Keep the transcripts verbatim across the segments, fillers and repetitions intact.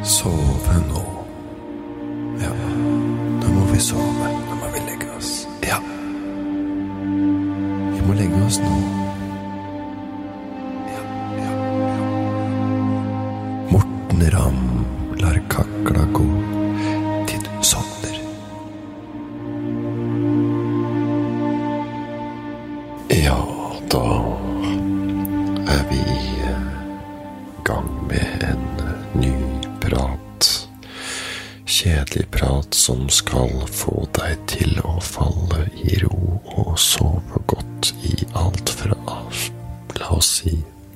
Sove nå. Ja, nå må vi sove. Nå må vi legge oss. Ja. Vi må legge oss nå. Ja, ja, ja. Morten Ramm lar kakla gå til du sovner. Ja, da er vi i gang med en ny prat. Kjedelig prat som skal få deg til å falle i ro og sove godt i alt fra, la oss si,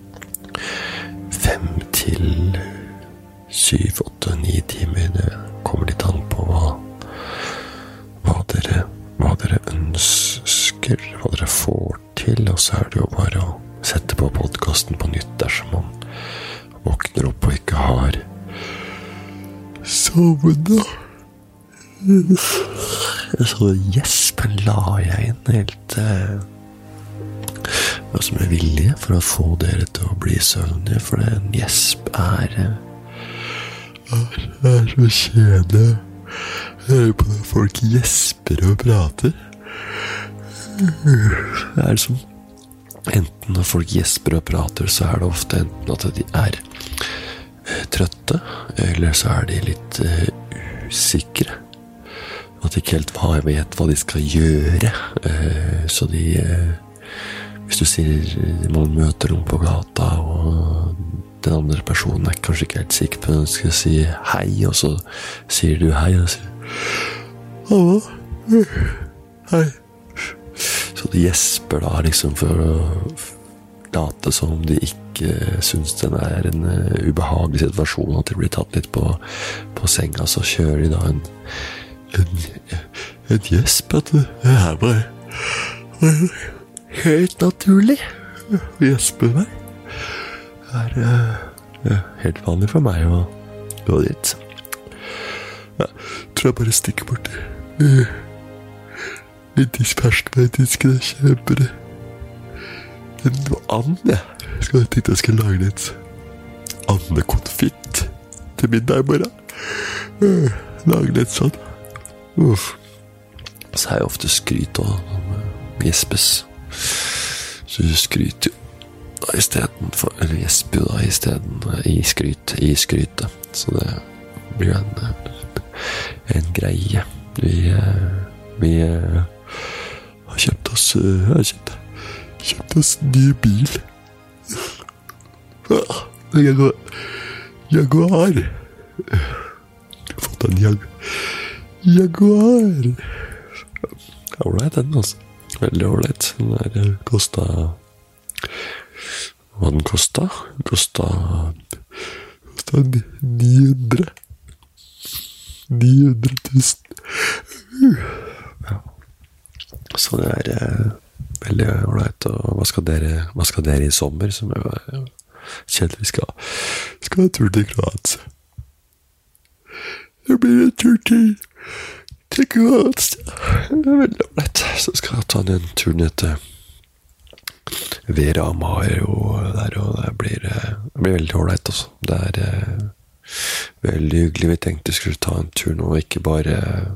fem til syv, åtte, ni timer. Det kommer litt an på hva, hva, dere, hva dere ønsker, hva dere får til, og så er det jo bare å sette på podcasten på nytt dersom man våkner opp og ikke har sovnet. Så gjespen la jeg inn helt eh, som er vilje for å få dere til å bli søvnige, for en gjesp er er, er så kjedelig. Hører på når folk gjesper og prater. Det er som enten når folk gjesper og prater, så er det ofte enten at de er eh, trøtte, eller så er de litt eh, usikre. At de ikke helt vet hva de skal gjøre. Eh, så de, eh, hvis du sier man møter noen på gata, og den andre personen er kanskje ikke helt sikker på, den skal si hei, og så sier du hei, og sier hallo, hei. Så de gjesper da liksom for å late som om de ikke synes den er en uh, ubehagelig situasjon, at de blir tatt litt på, på senga, så kjører de da en en, en gjesp, at det her var, var helt naturlig å gjespe meg. Det er uh, helt vanlig for meg å gå dit. Jeg tror jeg bare stikker bort det. Uh. Litt ferskveitisken jeg kjøper en and, jeg. Jeg skal titte, jeg skal lage litt andekonfitt til middag i morgen. Lage litt sånn. Uff. Så er jeg ofte skryt og gjespes. Så du skryter jo i stedet for, eller gjesper jo da i stedet i skryt, i skryte. Så det blir en, en greie. Vi, vi har kjøpt oss, jeg har kjøpt, kjøpt oss ny bil. Jaguar. Jaguar. Jeg har fått en jag Jaguar. Ålreit den, altså. Veldig ålreit. Den der kostet, hva den kostet? Den kostet, kostet ni hundre. ni hundre tusen. Ja. Så det er eh, veldig ålreit. Og hva skal dere, hva skal dere i sommer, som er ja, kjedelig? Vi skal, skal ha tur til Kroatia. Det blir en tur til, til Kroatia. Det er veldig ålreit. Så skal jeg ta en tur ned til Vera Maher og der, og det blir, det blir veldig ålreit også. Det er eh, veldig hyggelig. Vi tenkte vi skulle ta en tur nå, ikke bare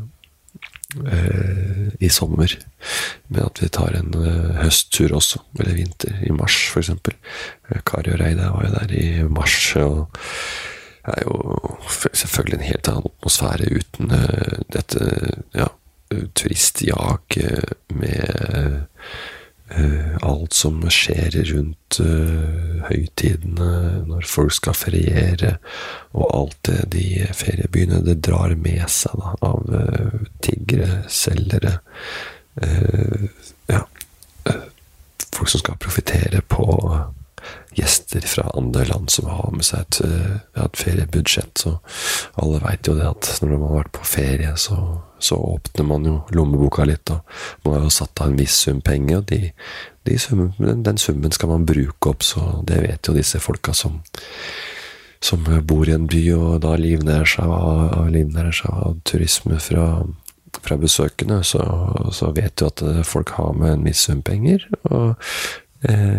eh, i sommer, men at vi tar en eh, høsttur også, eller vinter, i mars for eksempel. Kari og Reide var jo der i mars, og det er jo selvfølgelig en helt annen atmosfære uten eh, dette, ja, turistjag med Uh, alt som skjer rundt uh, høytidene, når folk skal feriere, og alt det de feriebyene det drar med seg da, av uh, tiggere, selgere, uh, ja, uh, folk som skal profitere på gjester fra andre land som har med seg et, uh, et feriebudsjett. Så alle vet jo det at når man har vært på ferie, så så åpner man jo lommeboka litt, og man har jo satt av en viss sum penger, og de, de summen, den, den summen skal man bruke opp, så det vet jo disse folka som, som bor i en by, og da livnærer seg av, livnærer seg av turisme fra, fra besøkende, så, så vet du at folk har med en viss sum penger, og eh,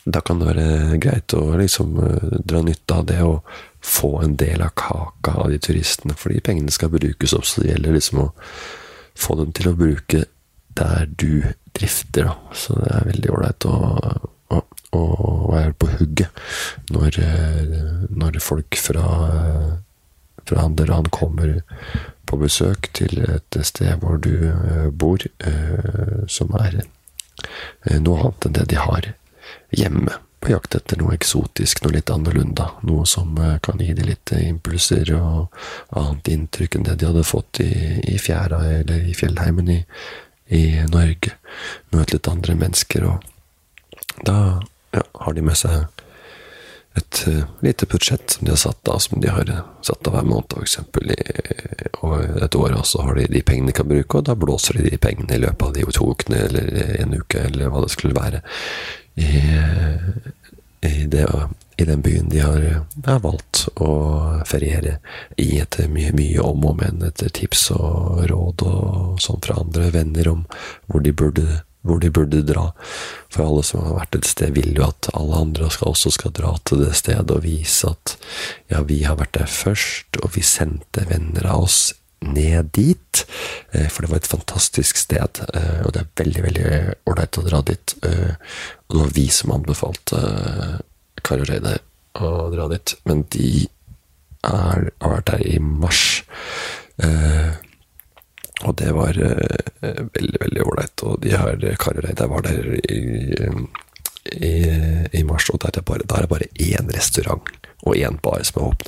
da kan det være greit å liksom dra nytte av det og få en del av kaka av de turistene, fordi pengene skal brukes opp, så det gjelder liksom å få dem til å bruke der du drifter, da. Så det er veldig ordentlig å, å, å være på hugget når, når folk fra, fra andre land kommer på besøk til et sted hvor du bor, som er noe annet enn det de har hjemme, på jakt etter noe eksotisk, noe litt annerledes, noe som kan gi de litt impulser og annet inntrykk enn det de hadde fått i, i fjæra eller i fjellheimen i, i Norge. Møte litt andre mennesker, og da ja, har de med seg et uh, lite budsjett som de har satt av, som de har satt av hver måned, for eksempel, i, og et år, og så har de de pengene de kan bruke, og da blåser de de pengene i løpet av de to ukene, eller en uke, eller hva det skulle være, i, i, det, i den byen de har, har valgt å feriere i, etter mye, mye om og men, etter tips og råd og sånn fra andre venner om hvor de burde hvor de burde dra. For alle som har vært et sted vil jo at alle andre skal, også skal dra til det stedet og vise at ja, vi har vært der først, og vi sendte venner av oss ned dit, for det var et fantastisk sted, og det er veldig, veldig ordentlig å dra dit. Og det var vi som anbefalte Kari og Reidar å dra dit, men de er, har vært der i mars, og det var uh, veldig, veldig ordentlig, og de her Kari og Reidar var der i, i, i mars, og der er, bare, der er bare én restaurant, og én bar som er åpnet.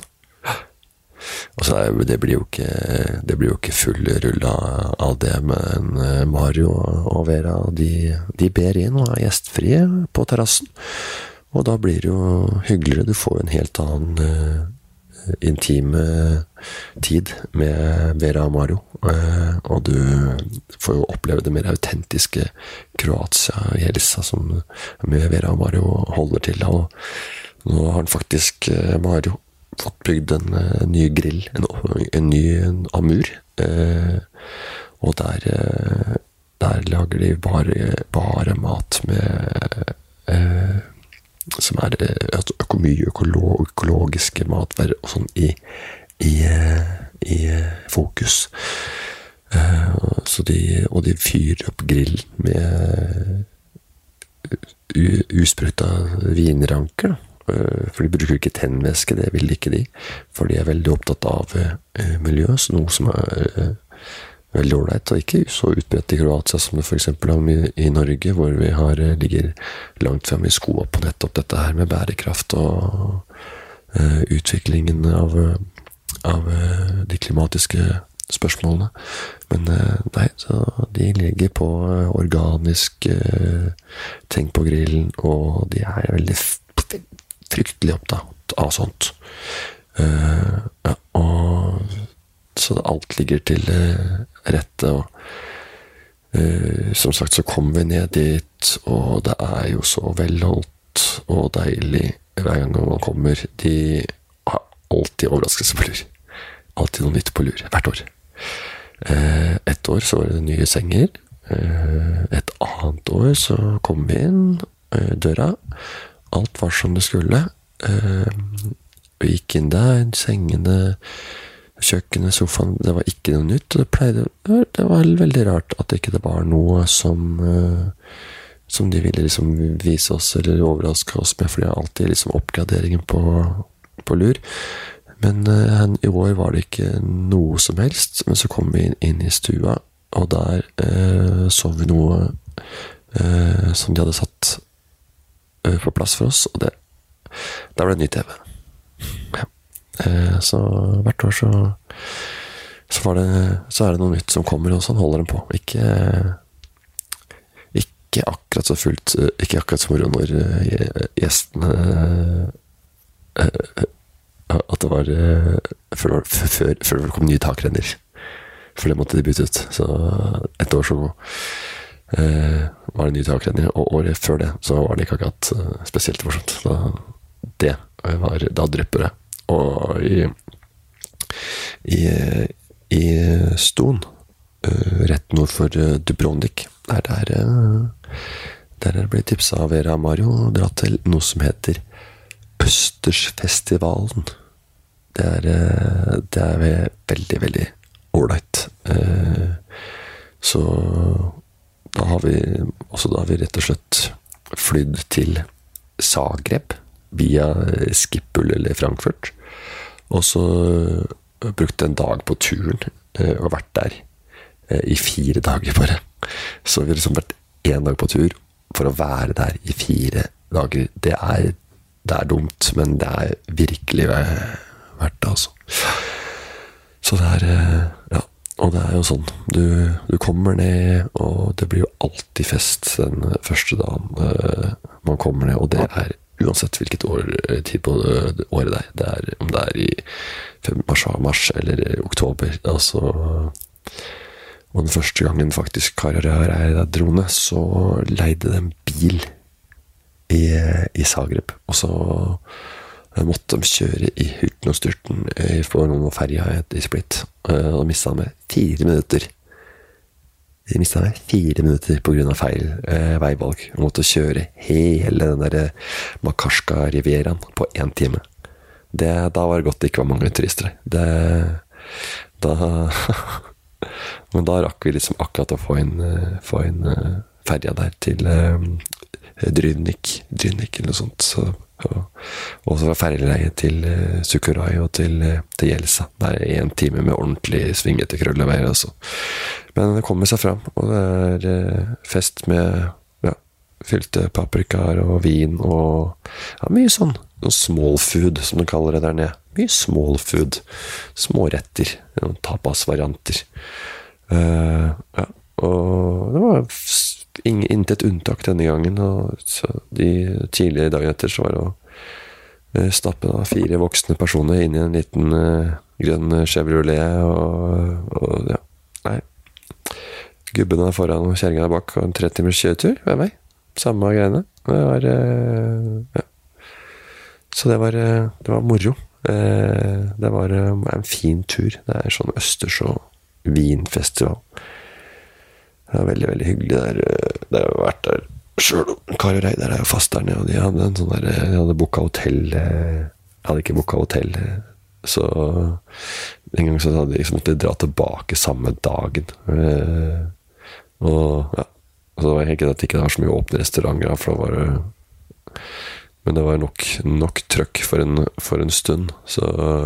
Og så er, det blir jo ikke, det blir jo ikke full rull av det, men Mario og Vera, de, de ber inn og er gjestfrie på terrassen, og da blir det jo hyggeligere, du får en helt annen uh, intime tid med Vera og Mario, og du får jo oppleve det mer autentiske Kroatia i Elsa som med Vera og Mario holder til, og nå har han faktisk Mario fått bygd en, en ny grill, en, en ny en Amur, og der, der lager de bare, bare mat med som er øko, mye økolog, økologiske matvarer og sånn i, i, i fokus. Uh, så de, og de fyrer opp grill med usprøyta vinranker, uh, for de bruker ikke tennvæske, det vil ikke de, for de er veldig opptatt av uh, miljø, så noe som er uh, veldig ordentlig, og ikke så utbredt i Kroatia som det for eksempel er i, i Norge, hvor vi har, ligger langt frem i skoa på nettopp dette her med bærekraft og uh, utviklingen av, av uh, de klimatiske spørsmålene. Men uh, nei, så de ligger på uh, organisk uh, ting på grillen, og de er veldig f- fryktelig opptatt av sånt. Uh, ja, og så alt ligger til uh, rette, og uh, som sagt så kom vi ned dit, og det er jo så velholdt og deilig hver gang man kommer. De har alltid overraskelse på lur, alltid noe nytt på lur, hvert år. Uh, et år så var det nye senger, uh, et annet år så kom vi inn uh, døra, alt var som det skulle, uh, vi gikk inn der, sengene, kjøkkenet, sofaen, det var ikke noe nytt, og det pleide, det var veldig rart at det ikke var noe som, uh, som de ville liksom vise oss eller overraske oss med, for det er alltid liksom oppgraderingen på, på lur. Men uh, i år var det ikke noe som helst, men så kom vi inn, inn i stua, og der uh, så vi noe uh, som de hadde satt uh, på plass for oss, og det, der ble det ny T V. Ja. Så hvert år så, så, var det, så er det noe nytt som kommer, og sånn holder den på. Ikke, ikke akkurat så fullt, ikke akkurat som når gjestene at det var før, før, før det kom nye takrenner, for det måtte de bytte ut. Så et år så var det nye takrenner, og året før det så var det ikke akkurat spesielt morsomt. Da, det var, da drypper det. Og i, i, i Ston, uh, rett nord for uh, Dubrovnik, der, der, uh, Der er ble tipset av Vera Mario og dratt til noe som heter Østersfestivalen. Det er, det er veldig, veldig ålreit. Så da har vi, også da har vi rett og slett flydd til Zagreb via Schiphol eller Frankfurt, og så brukt en dag på turen og vært der i fire dager bare. Så vi har liksom vært en dag på tur for å være der i fire dager. Det er, det er dumt, men det er virkelig verdt det, altså. Så det er, ja, og det er jo sånn, du, du kommer ned, og det blir jo alltid fest den første dagen man kommer ned, og det er uansett hvilket år, tid på året det er. Det er om det er i mars, mars eller oktober, altså. Og den første gangen faktisk Kararær er der drone, så leide de en bil i, i Zagreb. Og så måtte de kjøre i hurten og styrten på noen ferja i Split. Og da mistet han med fire minutter. De mistet med fire minutter på grunn av feil eh, veivalg. De måtte kjøre hele den der Makarska-rivieraen på en time. Det, da var det godt det ikke var mange turister. Det, da... Men da rakk vi liksom akkurat å få inn, få inn uh, ferja der til uh, Drynnik, Drynnik eller noe sånt. Så, og, og så var ferjeleie til uh, Sukhumai og til, uh, til Jelsa. Det er en time med ordentlig svingete krølleveier, altså. Men det kommer seg fram, og det er uh, fest med ja, fylte paprikaer og vin og ja, mye sånn. Noe small food, som de kaller det der nede. Mye small food. Småretter. Noen tapas-varianter. Uh, ja, og det var ingen, intet unntak denne gangen. Og så de tidlige dagen etter så var det å uh, stappe da, fire voksne personer inn i en liten uh, grønn Chevrolet. Og, og ja, nei. Gubben er foran og kjerringen er bak, og en tre timers kjøretur ved meg. Samme greiene. Det var uh, ja. Så det var, det var moro. Det var en fin tur. Det er sånn Østers- og vinfestival. Det var veldig, veldig hyggelig der. Der har jeg vært der selv. Kararær, der er jo fast der nede, og de hadde en sånn der, de hadde boket hotell. Jeg hadde ikke boket hotell. Så en gang så hadde de liksom måttet dra tilbake samme dagen. Og ja, så var det ikke at det ikke var så mye åpne restauranter, for da var det men det var nok, nok trøkk for en, for en stund, så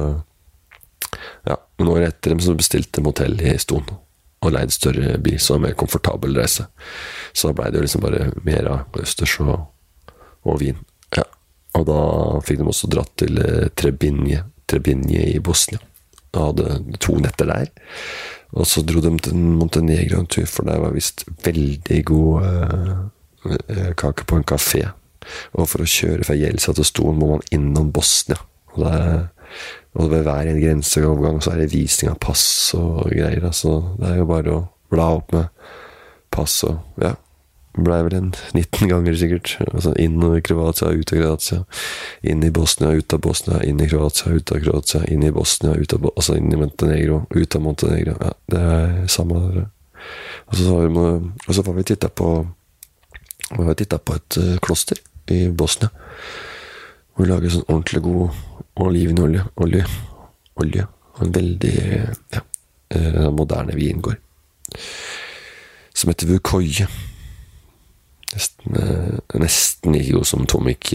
ja, men året etter dem så bestilte motell i Ston, og leide større bil, så mer komfortabel reise. Så da ble det jo liksom bare mer av Østers og, og vin. Ja, og da fikk de også dratt til Trebinje, Trebinje i Bosnia. Da hadde to netter der, og så dro de til Montenegro en tur, for det var vist veldig god uh, kake på en kafé. Og for å kjøre fra Jelsa til Ston må man innom Bosnia, og det er, og ved hver en grenseovergang så er det visning av pass og greier, så det er jo bare å bla opp med pass og ja, det ble vel en nitten ganger sikkert, altså inn i Kroatia, ut av Kroatia, inn i Bosnia, ut av Bosnia, inn i Kroatia, ut av Kroatia, inn i Bosnia, ut av, altså inn i Montenegro, ut av Montenegro, ja, det er samme der. Og så var vi, og så var vi tittet på vi var tittet på et uh, kloster i Bosnia, hvor vi lager sånn ordentlig god olivenolje, olje, olje, og en veldig ja, moderne vingård, som heter Vukoje. Nesten, nesten like god som Tomik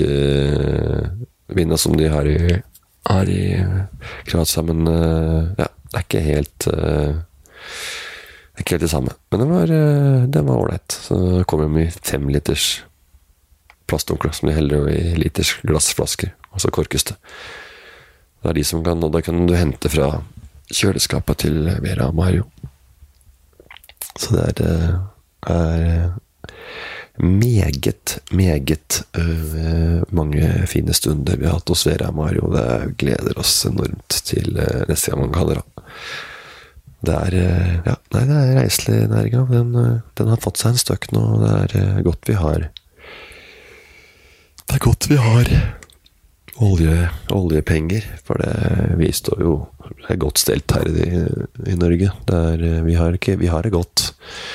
vina som de har i, har i Kroatia, men ja, det er ikke helt det er ikke helt det samme, men det var, det var ordentlig. Så det kom jo med fem liters plastonkler som de heller i liters glassflasker, og så korkes det. Det er de som kan, og da kan du hente fra kjøleskapet til Vera Mario. Så det er, er meget, meget øh, mange fine stunder vi har hatt hos Vera Mario. Det gleder oss enormt til øh, neste gang man kaller det. Det er, øh, ja, nei, det er reiselig næringen. Den, øh, den har fått seg en støkk nå, og det er øh, godt vi har Det er godt vi har olje, oljepenger, for det, vi står jo det er godt stelt her i, i Norge. Det er, vi, har ikke, vi har det godt.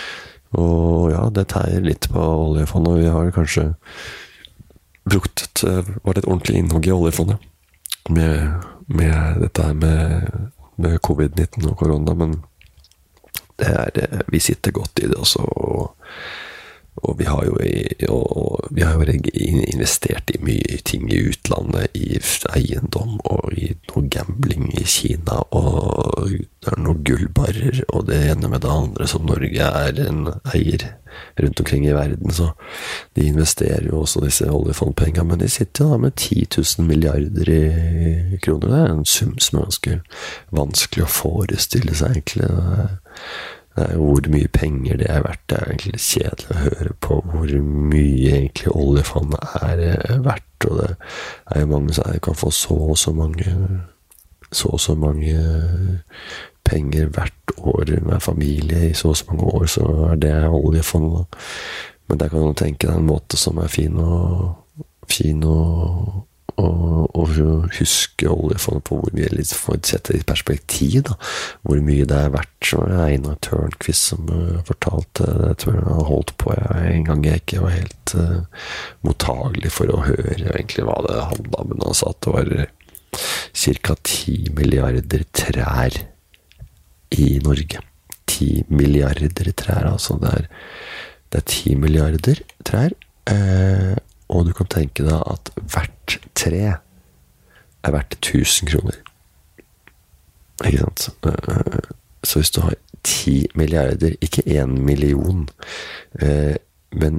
Og ja, det teier litt på oljefondet. Vi har kanskje brukt et, var det et ordentlig innhugg i oljefondet med, med dette her med, med covid nitten og korona, men det er, vi sitter godt i det også, og Og vi har jo, og vi har jo investert i mye ting i utlandet, i eiendom og i noe gambling i Kina, og det er noen gullbarrer og det ene med det andre som Norge er en eier rundt omkring i verden, så de investerer jo også disse oljefondpengene, men de sitter jo da med ti tusen milliarder i kroner. Det er en sum som er ganske vanskelig å forestille seg egentlig. Det er jo hvor mye penger det er verdt. Det er egentlig kjedelig å høre på hvor mye egentlig oljefondet er verdt, og det er jo mange som kan få så og så mange så og så mange penger hvert år med familie i så og så mange år, så er det oljefondet. Men der kan du tenke deg en måte som er fin og fin og Og, og huske oljefondet på hvor mye, litt for å sette det i perspektiv da, hvor mye det er verdt. Så var det Einar Tørnquist som uh, fortalte det, jeg tror han holdt på jeg, en gang jeg ikke var helt uh, mottagelig for å høre egentlig hva det handlet om, men han sa at det var cirka ti milliarder trær i Norge. ti milliarder trær, altså det er, det er ti milliarder trær, eh, og du kan tenke deg at hvert tre er verdt tusen kroner. Ikke sant? Så hvis du har ti milliarder, ikke en million, men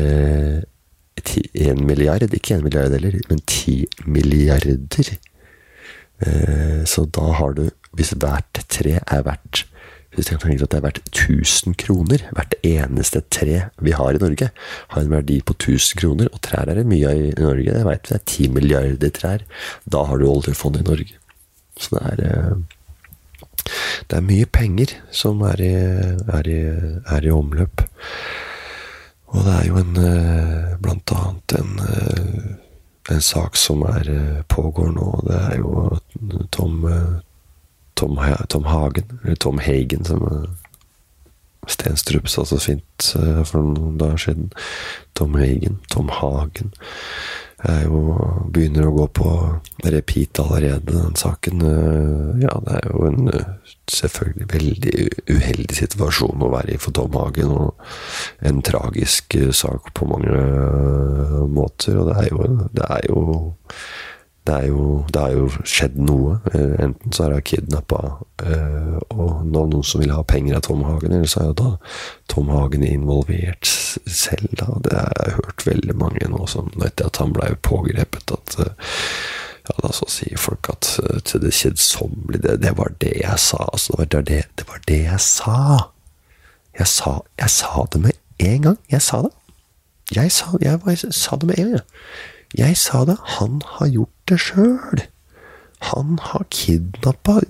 en milliard, ikke en milliard heller, men ti milliarder. Så da har du, hvis hvert tre er verdt, hvis jeg tenker at det er verdt tusen kroner, hvert eneste tre vi har i Norge har en verdi på tusen kroner, og trær er det mye av i Norge, det vet vi, det er ti milliarder trær, da har du oljefond i Norge. Så det er, det er mye penger som er i, er i, er i omløp. Og det er jo en, blant annet en, en sak som er pågår nå, det er jo Tom Tom, Tom Hagen, eller Tom Hagen, som Stenstrup sa så fint for noen dager siden. Tom Hagen, Tom Hagen, er jo, begynner å gå på repeat allerede, den saken. Ja, det er jo en selvfølgelig veldig uheldig situasjon å være i for Tom Hagen, og en tragisk sak på mange måter, og det er jo, det er jo Det er, jo, det er jo skjedd noe. Enten så er det kidnappet eh, og noen som vil ha penger av Tom Hagen, eller så er jo da Tom Hagen involvert selv. Da. Det har jeg hørt veldig mange nå som etter at han ble pågrepet, at ja, da så sier folk at til det kjedsommelige, det, det var det jeg sa. Altså, det, var det, det var det jeg sa. Jeg sa, jeg sa det med en gang. Jeg sa det. Jeg sa, jeg var, jeg sa det med en gang. Jeg sa det, han har gjort det selv. Han har kidnappet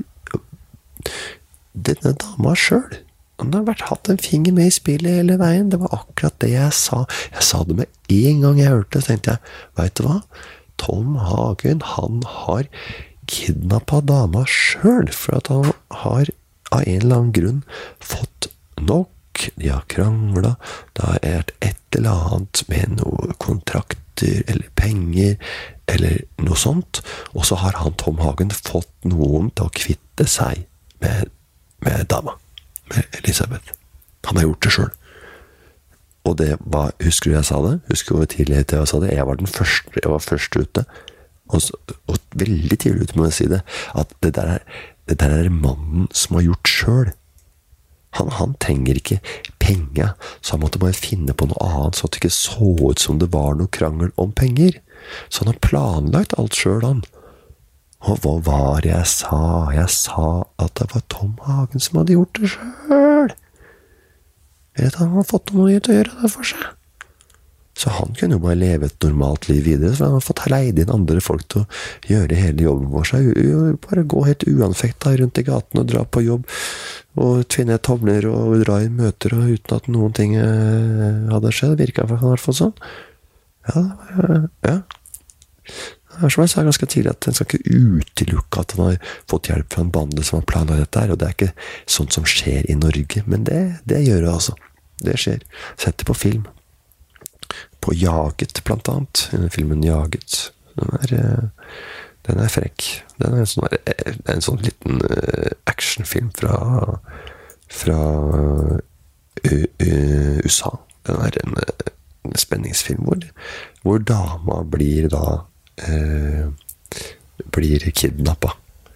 denne dama selv. Han har vært, hatt en finger med i spillet hele veien. Det var akkurat det jeg sa. Jeg sa det med en gang jeg hørte det, så tenkte jeg, vet du hva? Tom Hagen, han har kidnappet dama selv, for at han har av en eller annen grunn fått nok. De har kranglet, det har vært et eller annet med noe kontrakt, eller penger, eller noe sånt, og så har han Tom Hagen fått noen til å kvitte seg med, med dama, med Elisabeth. Han har gjort det selv. Og det var, husker du jeg sa det? Husker du hvor tidlig jeg sa det? Jeg var den første, jeg var først ute, og, så, og veldig tidlig ute med å si det, at det der er, det der er mannen som har gjort selv. Han, han trenger ikke penger, så han måtte bare finne på noe annet, så at det ikke så ut som det var noe krangel om penger. Så han har planlagt alt selv, han. Og hva var det jeg sa? Jeg sa at det var Tom Hagen som hadde gjort det selv. Eller at han hadde fått noe til å gjøre det for seg. Så han kunne jo bare leve et normalt liv videre, så han har fått leid inn andre folk til å gjøre hele jobben for seg. Bare gå helt uanfektet rundt i gaten og dra på jobb, og tvinne tomler og dra i møter, og uten at noen ting hadde skjedd. Det virket i hvert fall sånn. Ja, ja. Det er som jeg sa ganske tidlig, at en skal ikke utelukke at han har fått hjelp fra en bande som har planlagt dette her, og det er ikke sånt som skjer i Norge, men det, det gjør det altså. det skjer. Sett det på film. På Jaget, blant annet. Filmen Jaget. Den er, den er frekk. Den er en sånn, en sånn liten actionfilm fra, fra U S A. Den er en, en spenningsfilm hvor, hvor dama blir da eh, blir kidnappet.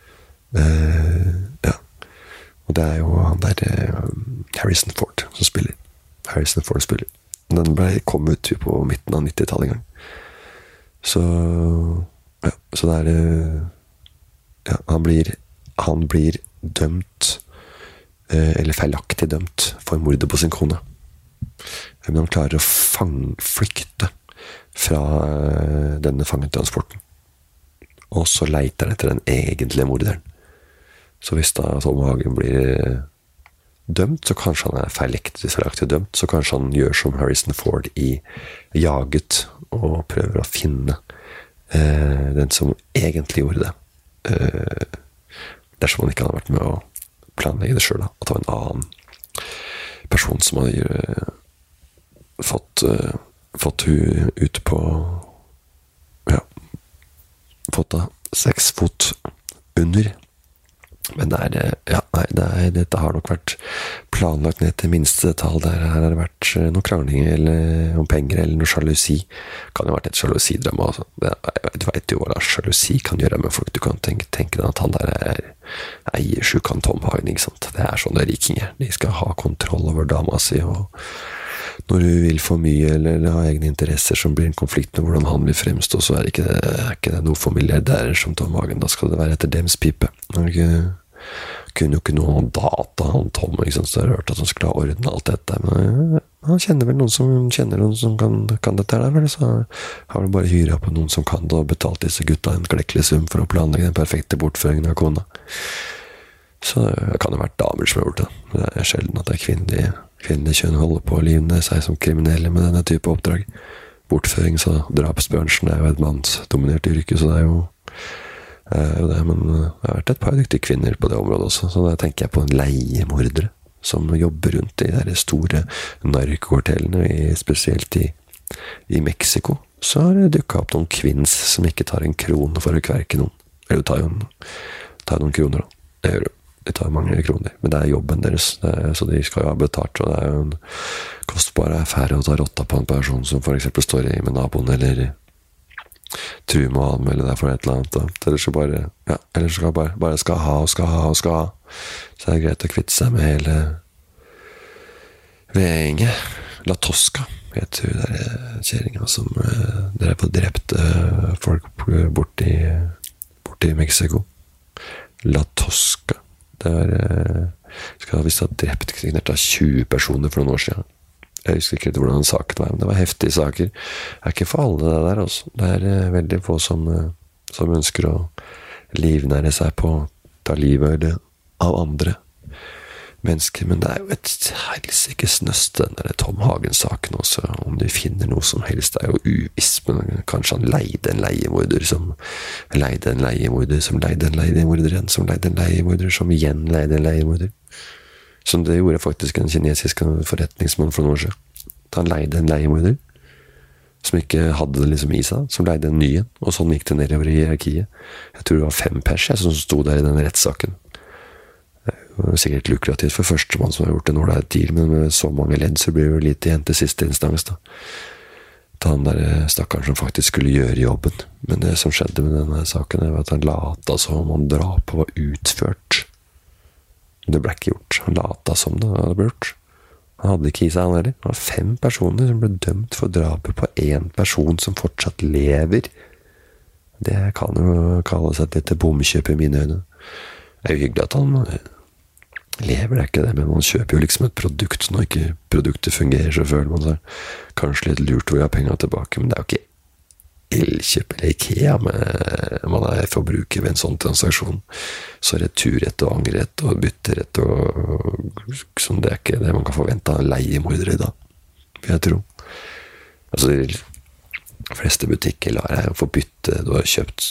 Eh, ja. Og det er jo han der eh, Harrison Ford som spiller. Harrison Ford spiller. Den ble, kom ut på midten av nittitallet en gang. Så ja, så det er ja, han blir han blir dømt eh, eller feilaktig dømt for mordet på sin kone. Men han klarer å fang, flykte fra eh, denne fangetransporten. Og så leiter han etter den egentlige morderen. Så hvis da Tom Hagen blir dømt, så kanskje han er feilaktig, feilaktig dømt, så kanskje han gjør som Harrison Ford i Jaget, og prøver å finne eh, den som egentlig gjorde det. Eh, dersom han ikke hadde vært med å planlegge det selv, da, og ta en annen person som hadde uh, fått, uh, fått hun ut på ja, fått da seks fot under. Men det er, ja, nei, det er, dette har nok vært planlagt ned til minste detalj. Der her har det vært noen krangling eller om penger eller noe sjalusi. Kan jo ha vært et sjalusidrama. Altså. Du vet jo hva sjalusi kan gjøre med folk. Du kan tenke, tenke deg at han der er eiersjuk av Tom Hagen, ikke sant? Det er sånne rikinger. De skal ha kontroll over dama si, og når du vil for mye eller ha egne interesser som blir en konflikt med hvordan han vil fremstå, så er ikke det, er ikke det noe for milliardærer som Tom Hagen. Da skal det være etter dems pipe. Han kunne jo ikke noe om data, han Tom, ikke sant? Så jeg har hørt at han skulle ha ordnet alt dette. Men han kjenner vel noen som kjenner noen som kan, kan dette her, vel? Så har han bare hyret på noen som kan det, og betalt disse gutta en klekkelig sum for å planlegge den perfekte bortføringen av kona. Så det kan jo ha vært damer som har gjort det. Det er sjelden at det er kvinnelige, kvinnelige kjønn holder på å livne seg som kriminelle med denne type oppdrag. Bortføring, så drapsbransjen er jo et mannsdominert yrke, så det er jo, er jo det. Men det har vært et par dyktige kvinner på det området også, så da tenker jeg på en leiemordere som jobber rundt i de store narkokartellene, spesielt i, i Mexico. Så har det dukket opp noen kvinns som ikke tar en krone for å kverke noen. Eller tar jo en, tar noen kroner da. Det gjør det. De tar mange kroner, men det er jobben deres, er, så de skal jo ha betalt, og det er jo en kostbar affære å ta rotta på en person som for eksempel står i med naboen, eller truer med å anmelde deg for et eller annet, da. Eller så bare, ja, eller så skal bare, bare skal ha og skal ha og skal ha, så er det greit å kvitte seg med hele Venge, La Tosca, jeg tror det er kjæringa som drev på drepte folk borti, borti Mexico. La Tosca. Det er, skal visst ha drept signert av tjue personer for noen år siden. Jeg husker ikke hvordan saken var, men det var heftige saker. Det er ikke for alle det der, altså. Det er veldig få som, som ønsker å livnære seg på å ta livet av andre mennesker, men det er jo et helsikes nøst, den der Tom Hagen-saken også, om du finner noe som helst, det er jo uvisst, men kanskje han leide en leiemorder som leide en leiemorder som leide en leiemorder som leide en leiemorder som igjen leide en leiemorder, som det gjorde faktisk en kinesisk forretningsmann for noen år siden. Han leide en leiemorder som ikke hadde det liksom i seg, som leide en ny en, og sånn gikk det nedover i hierarkiet. Jeg tror det var fem pers som stod der i den rettssaken. Det var sikkert lukrativt for førstemann som har gjort en ålreit deal, men med så mange ledd så blir det jo litt igjen til siste instans da. Da han der stakkaren som faktisk skulle gjøre jobben. Men det som skjedde med denne saken var at han lata som om drapet var utført. Men det ble ikke gjort. Han lata som det hadde blitt gjort. Han hadde ikke i seg han heller. Det var fem personer som ble dømt for drapet på en person som fortsatt lever. Det kan jo kalle seg et lite bomkjøp i mine øyne. Det er jo hyggelig at han lever, det er ikke det, men man kjøper jo liksom et produkt når ikke produktet fungerer, så føler man seg kanskje litt lurt hvor jeg har penger tilbake, men det er jo ikke Elkjøp eller IKEA med, man er forbruker ved en sånn transaksjon, så returrett og angrett og bytterett og sånn, det er ikke det man kan forvente av leiemordere da, vil jeg tro. Altså de fleste butikker lar deg få bytte, du har kjøpt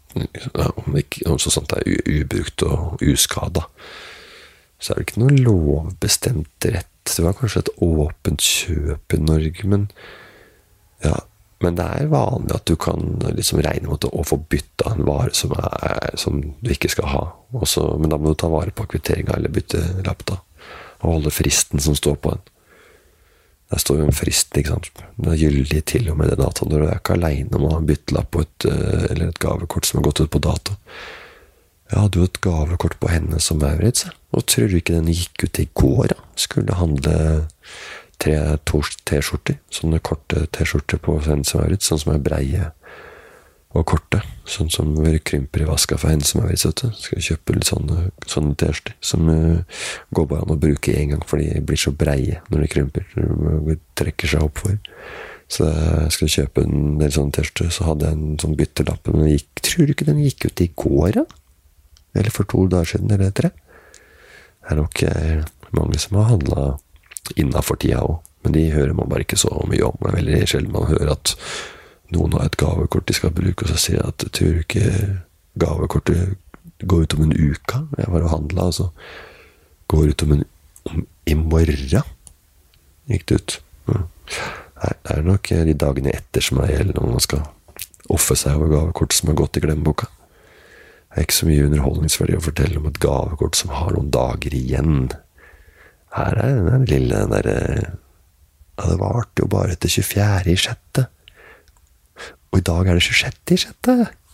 om ikke, om sånt er ubrukt og uskadet, så er det ikke noe lovbestemt rett det var kanskje et åpent kjøp i Norge, men ja, men det er vanlig at du kan liksom regne mot å få bytte en vare som, er, som du ikke skal ha. Også, men da må du ta vare på kvitteringen eller bytte lapp da, og holde fristen som står på den. Der står jo en frist, ikke sant? Den er gyldig til og med det dataen. Du er ikke alene om å ha en byttelapp på et, eller et gavekort som har gått ut på dato. Jeg hadde jo et gavekort på henne som Maurits, og tror du ikke den gikk ut i går da? Skulle handle tre t-skjorter, sånne korte t-skjorter på henne som Maurits, sånn som er breie og korte, sånn som krymper i vaska for henne som Maurits, vet du. Skal jeg kjøpe litt sånne, sånne t-skjorter, som uh, går bare an å bruke en gang, fordi de blir så breie når de krymper, de trekker seg opp for. Så jeg skulle kjøpe en del sånne t-skjorter, så hadde jeg en sånn byttelapp, men jeg gikk, tror du ikke den gikk ut i går da? Eller for to dager siden, eller tre? Det er nok eh, mange som har handlet innenfor tida også, men de hører man bare ikke så mye om. Det er veldig sjelden man hører at noen har et gavekort de skal bruke, og så sier jeg at jeg tror ikke gavekortet går ut om en uke. Jeg var og handlet, altså. Går ut om en om, i morgen. Gikk det ut. Ja. Det er nok de dagene etter som er gjelder når man skal offe seg over gavekort som har gått i glemmeboka. Det er ikke så mye underholdningsverdig å fortelle om et gavekort som har noen dager igjen. Her er den lille den der, ja, det varte jo bare til tjuefjerde i sjette. Og i dag er det tjuesjette i sjette.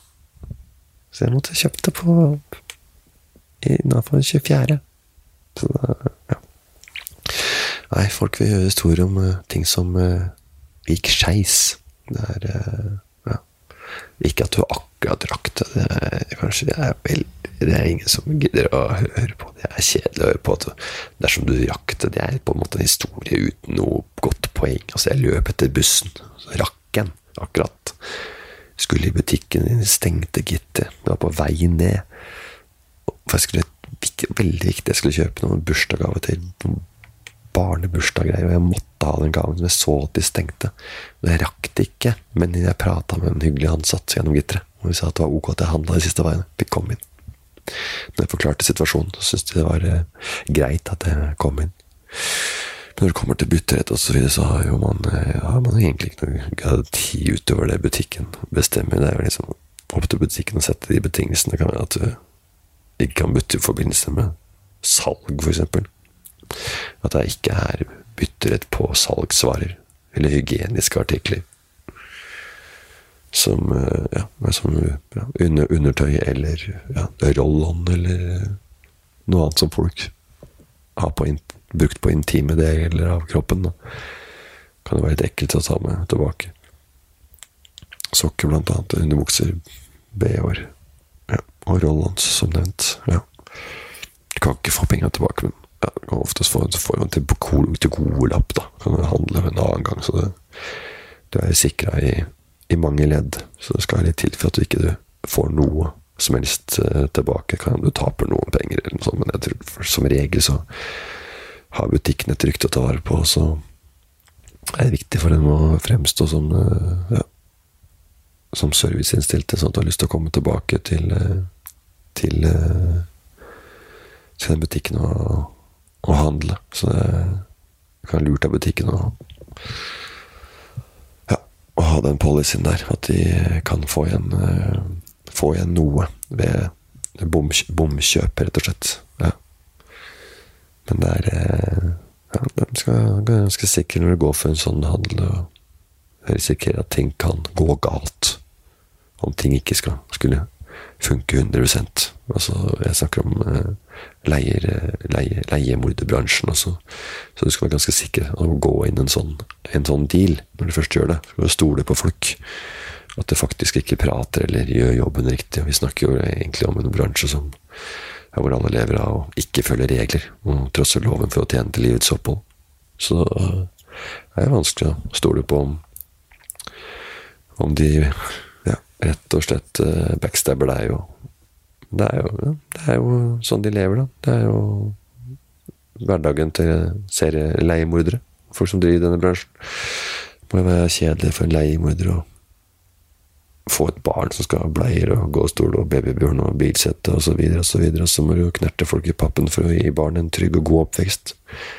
Så jeg måtte kjøpe det på innenfor tjuefjerde. Så da, ja. Nei, folk vil høre historier om uh, ting som uh, gikk skeis. Det er, uh, ja. Ikke at du akkurat rakk det. Det er, kanskje det er, vel, det er ingen som gidder å høre på. Det er kjedelig å høre på. Dersom du rakk det, det er på en måte en historie uten noe godt poeng. Altså, jeg løp etter bussen, så rakk den akkurat. Skulle i butikken, stengte gitter. Jeg var på vei ned. For jeg skulle, veldig viktig, jeg skulle kjøpe noen bursdagsgave til barnebursdaggreier, og jeg måtte ha den gaven, men jeg så at de stengte. Og jeg rakk det ikke, men jeg pratet med en hyggelig ansatt gjennom gitteret, og vi sa at det var ok at jeg handlet de siste veiene, fikk komme inn. Når jeg forklarte situasjonen, så syntes de det var eh, greit at jeg kom inn. Men når det kommer til bytterett og så videre, så har jo man, ja, man har egentlig ikke noe garanti utover det butikken bestemmer. Det er jo liksom opp til butikken å sette de betingelsene. Det kan være at du ikke kan bytte i forbindelse med salg, for eksempel. At det ikke er bytterett på salgsvarer eller hygieniske artikler. Som, ja, som ja, under, undertøy eller ja, roll-on eller noe annet som folk har på inn brukt på intime deler av kroppen da. Kan det være litt ekkelt å ta med tilbake. Sokker blant annet, underbukser, B-år ja. Og roll-ons som nevnt ja. Du kan ikke få penger tilbake, men ja, du kan oftest få, få en til, til gode lapp da. Kan du handle en annen gang, så det, du er sikret i, i mange ledd, så det skal litt til for at du ikke du får noe som helst uh, tilbake. Kan du taper noen penger eller noe sånt, men jeg tror for, som regel så har butikken et rykte å ta vare på, så er det viktig for dem å fremstå som, ja, som serviceinnstilte, sånn at du har lyst til å komme tilbake til, til, til den butikken og, og handle. Så det kan lurt av butikken å, ja, å ha den policyen der, at de kan få igjen, få igjen noe ved bomkjøp, rett og slett. Ja. Men det er ja, de skal ganske sikkert når det går for en sånn handel og risikere at ting kan gå galt om ting ikke skal, skulle funke hundre prosent. Altså, jeg snakker om eh, leier, leie, leiemorderbransjen også. Så du skal være ganske sikker å gå inn en sånn, en sånn deal når du først gjør det. Du skal stole på folk at det faktisk ikke prater eller gjør jobben riktig. Vi snakker jo egentlig om en bransje som ja, hvor alle lever av å ikke følge regler og trosser loven for å tjene til livets opphold. Så uh, det er vanskelig å stole på om, om de ja, rett og slett uh, backstabber deg. Og det, er jo, ja, det er jo sånn de lever da. Det er jo hverdagen til serieleiemordere. Folk som driver i denne bransjen. Det må jo være kjedelig for en leiemorder å få et barn som skal ha bleier og gåstol og babybjørn og bilsette og så videre og så videre, og så må du knerte folk i pappen for å gi barn en trygg og god oppvekst.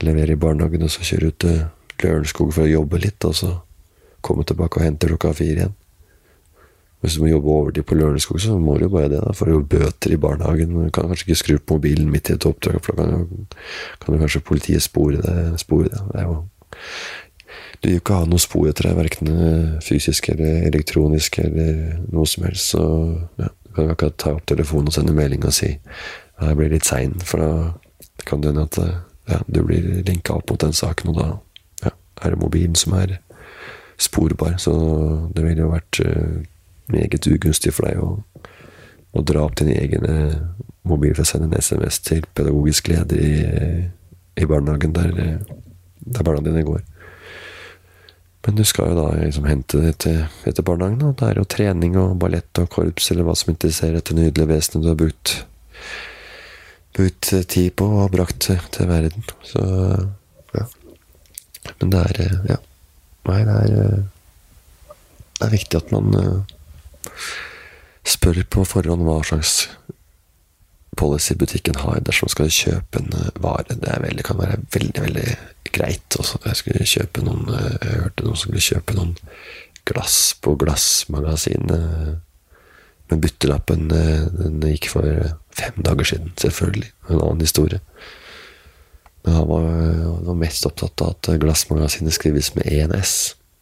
leverer i barnehagen, og så kjører ut til Lørenskog for å jobbe litt, og så komme tilbake og hente klokka fire igjen. Hvis du må jobbe overtid på Lørenskog, så må du jo bare det da, for å bøter i barnehagen. Du kan kanskje ikke skru på mobilen midt i et oppdrag, for da kan, kan jo kanskje politiet spore det. Spore det. Det er jo, du vil jo ikke ha noe spor etter deg, hverken fysisk eller elektronisk eller noe som helst, så ja, du kan jo ikke ta opp telefonen og sende melding og si ja, jeg blir litt sein, for da kan det hende at ja, du blir linket opp mot den saken, og da ja, er det mobilen som er sporbar, så det ville jo vært meget ugunstig for deg å, å dra opp din egen mobil for å sende en sms til pedagogisk leder i, i barnehagen der, der barna dine går. Men du skal jo da liksom hente det til, etter barnehagen, og det er jo trening og ballett og korps, eller hva som interesserer dette nydelige vesenet du har brukt, brukt tid på og brakt til, til verden. Så, ja. Men det er, ja, nei, det er, det er viktig at man spør på forhånd hva slags policy butikken har dersom man skal kjøpe en vare. Det er veldig, kan være veldig, veldig greit. Også. Jeg skulle kjøpe noen, jeg hørte noen som skulle kjøpe noen glass på glassmagasinet, men byttelappen den gikk for fem dager siden, selvfølgelig. En annen historie. Men han var, han var mest opptatt av at glassmagasinet skrives med en S.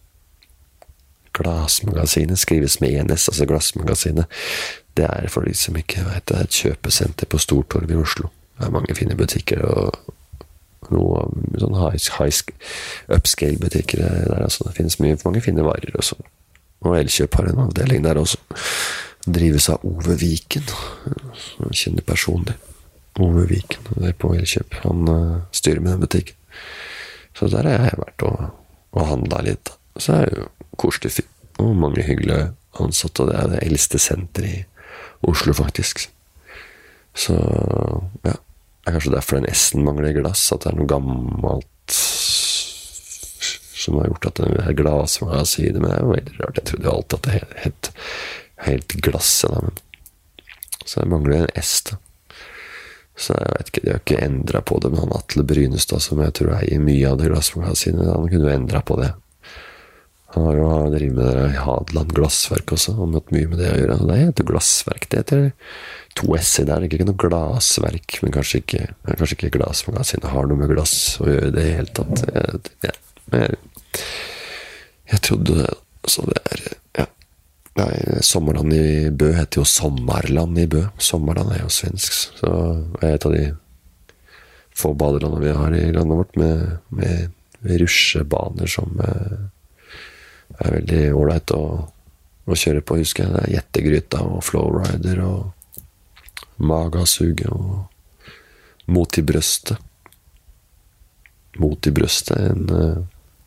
Glassmagasinet skrives med en S, altså glassmagasinet. Det er for de som ikke vet, det er et kjøpesenter på Stortorget i Oslo. Det er mange fine butikker og noe sånn high, high upscale butikker der, altså det finnes mye, mange fine varer også. Og Elkjøp har en avdeling der også. Drives av Ove Viken, jeg kjenner personlig. Ove Viken, det er på Elkjøp. Han uh, styrer med den butikken. Så der har jeg vært og, og handlet litt. Så er det jo koselig fyr, og mange hyggelige ansatte, og det er det eldste senter i Oslo faktisk. Så ja, det er kanskje derfor den S-en mangler glass, at det er noe gammelt som har gjort at det er glassmagasinet, men det er jo veldig rart. Jeg trodde jo alltid at det er helt, helt glasset da, men så det mangler en S da. Så jeg vet ikke, de har ikke endret på det, men han Atle Brynestad, som jeg tror eier mye av det glassmagasinet, han kunne jo endret på det. Han har jo drivet med det i Hadeland glassverk også, han har hatt mye med det å gjøre. Det heter glassverk, det heter to S-er der, det er ikke noe glassverk, men kanskje ikke, kanskje ikke glassmagasinet har noe med glass å gjøre det i hele tatt. Jeg, jeg, jeg, jeg trodde det, så det er, ja. Nei, Sommerland i Bø heter jo Sommarland i Bø. Sommarland er jo svensk, så er et av de få badelandene vi har i landet vårt med, med rusjebaner som er veldig ordentlig å, å kjøre på, husker jeg. Det er Jettegryta og Flowrider og Magasuge og Mot i brøstet. Mot i brøstet er en,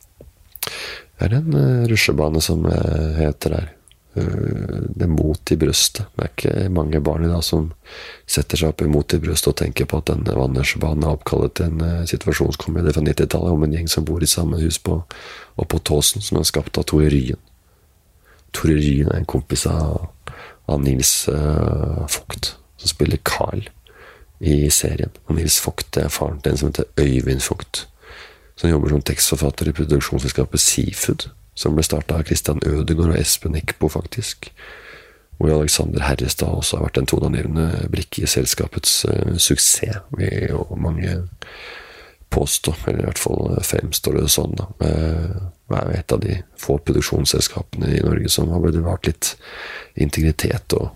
er en rusjebane som heter der. Det er Mot i brøstet. Det er ikke mange barn i dag som setter seg opp i Mot i brøstet og tenker på at denne vannresjebanen er oppkallet til en situasjonskomedie fra nittitallet om en gjeng som bor i samme hus på, og på Tåsen, som er skapt av Tore Ryen. Tore Ryen er en kompis av, av Nils uh, Vogt, som spiller Carl i serien. Og Nils Vogt er faren til en som heter Øyvind Vogt, som jobber som tekstforfatter i produksjonsselskapet Seafood, som ble startet av Christian Ødegård og Espen Eckbo faktisk, hvor Alexander Herrestad også har vært en toneangivende brikke i selskapets uh, suksess, vil jo mange påstå, eller i hvert fall fremstår det sånn da. Det er et av de få produksjonsselskapene i Norge som har bevart litt integritet og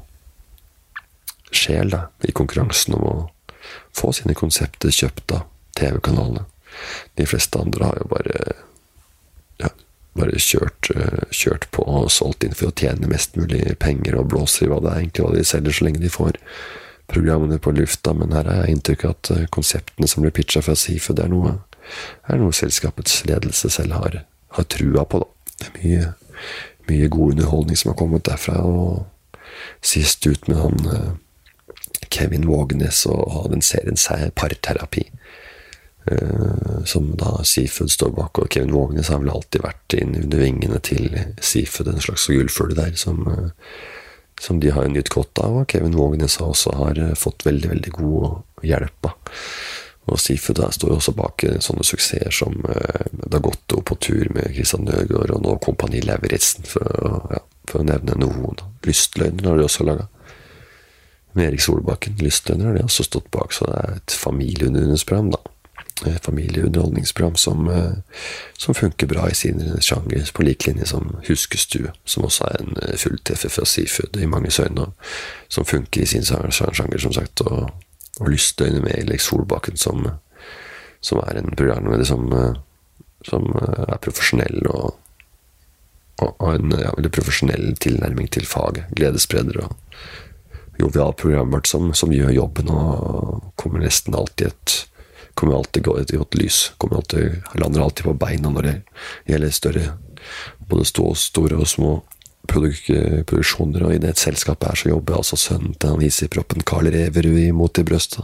sjel da, i konkurransen om å få sine konsepter kjøpt av T V-kanalene. De fleste andre har jo bare ja, bare kjørt, kjørt på og solgt inn for å tjene mest mulig penger og blåser i hva det er egentlig hva de selger så lenge de får programmene på lufta, men her er jeg inntrykk at konseptene som blir pitchet fra Seafood, det er noe, er noe selskapets ledelse selv har, har trua på da. Det er mye, mye god underholdning som har kommet derfra, og sist ut med han Kevin Vågenes og ha den serien seg parterapi, som da Seafood står bak, og Kevin Vågenes har vel alltid vært inn under vingene til Seafood, en slags gullfølge der, som som de har nytt godt av, og Kevin Vågenes også har fått veldig, veldig god hjelp av. Og Sifu der står også bak sånne suksesser som eh, Dagotto på tur med Kristian Nøgaard og nå Kompani Lauritzen, for, ja, for å nevne noen. Lystløgner har de også laget. Med Erik Solbakken, Lystløgner har de også stått bak, så det er et familieunderholdningsprogram da. Et familieunderholdningsprogram som, eh, som funker bra i sin sjanger, på lik linje som Huskestue, som også er en fulltreffer fra Seafood i mange søgner, som funker i sin sjanger, som sagt, og og Lystdøgnet med Erik Solbakken som, som er en programleder som, som er profesjonell og, og, og en ja, veldig profesjonell tilnærming til faget, gledesspreder og jovial programvart som, som gjør jobben og kommer nesten alltid et kommer alltid godt i godt lys, kommer alltid, lander alltid på beina når det gjelder større, både stå, store og små Produk produksjoner, og i det selskapet her så jobber altså sønnen til han Easy-proppen Karl Reverud i Mot i brøstet.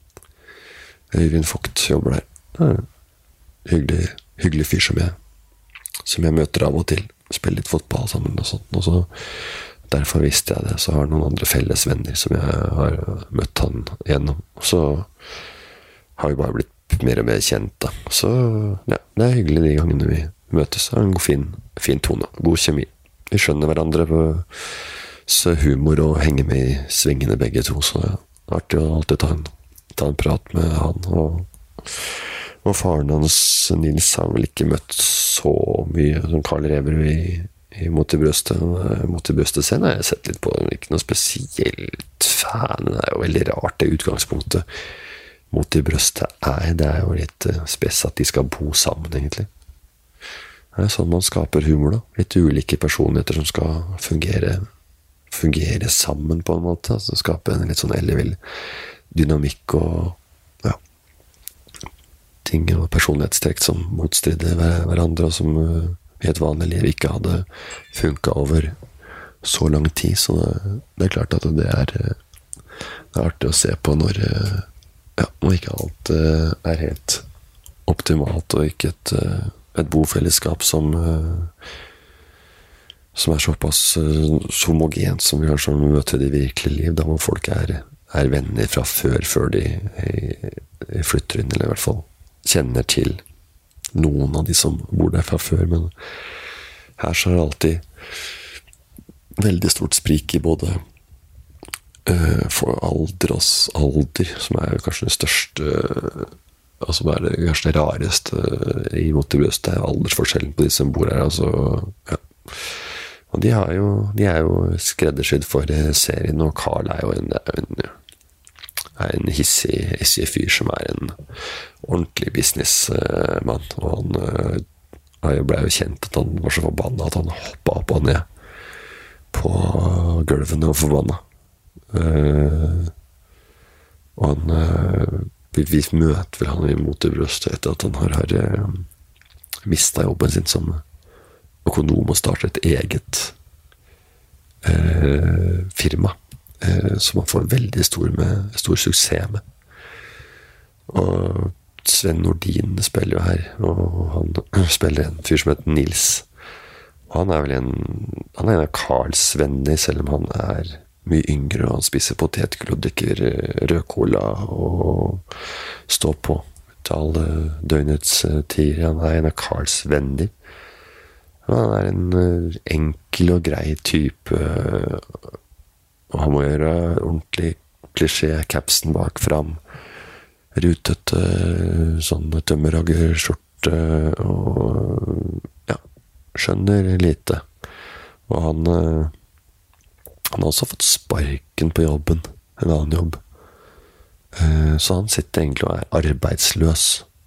Øyvind Vogt jobber der. Ja, hyggelig, hyggelig fyr som jeg, som jeg møter av og til. Spiller litt fotball sammen og sånt. Og så, derfor visste jeg det. Så har jeg noen andre felles venner som jeg har møtt han gjennom. Og så har vi bare blitt mer og mer kjent da. Så ja, det er hyggelig de gangene vi møtes. Det er en god, fin, fin tone, god kjemi. Vi skjønner hverandre på humor og henger med i svingene begge to, så det er artig å alltid ta en, ta en prat med han. Og, og faren hans, Nils, har vel ikke møtt så mye som Karl Reverud i, i Mot i brøstet. Mot i brøstet-scenen har jeg sett litt på, ikke noe spesielt fan. Det er jo veldig rart det utgangspunktet. Mot i brøstet er, det er jo litt spes at de skal bo sammen, egentlig. Det er sånn man skaper humor da. Litt ulike personligheter som skal fungere, fungere sammen på en måte. Altså skape en litt sånn ellevill dynamikk og ja, ting og personlighetstrekk som motstrider hverandre, og som i et vanlig liv ikke hadde funket over så lang tid. Så det, det er klart at det er, det er artig å se på når, ja, når ikke alt er helt optimalt, og ikke et et bofellesskap som som er såpass homogent som vi har som møter det virkelige liv, da hvor folk er, er venner fra før, før de, de flytter inn, eller i hvert fall kjenner til noen av de som bor der fra før, men her så er det alltid veldig stort sprik i både uh, for alder og alder, som er kanskje det største altså er det kanskje det rareste i Mot i brøstet er aldersforskjellen på de som bor her, altså, ja. Og de, har jo, de er jo skreddersydd for serien, og Karl er jo en, er en, er en hissig, hissig fyr som er en ordentlig businessmann, og han uh, ble jo kjent at han var så forbannet at han hoppet opp og ned på gulvene og forbannet. Uh, og han uh, vi møter vel han i Mot i brøstet etter at han har, har uh, mistet jobben sin som økonom og startet et eget uh, firma uh, som han får veldig stor, med, stor suksess med. Og Sven Nordin spiller jo her, og han spiller en fyr som heter Nils. Og han er vel en, han er en av Karls venner, selv om han er mye yngre, og han spiser potetgull og drikker rødcola og står på til alle døgnets tider. Han er en av Karls venner. Han er en enkel og grei type, og han må gjøre ordentlig klisjé, capsen bak fram, rutete sånn tømmerhaggerskjorte, og ja, skjønner lite. Og han Han har også fått sparken på jobben, en annen jobb. Så han sitter egentlig og er arbeidsløs.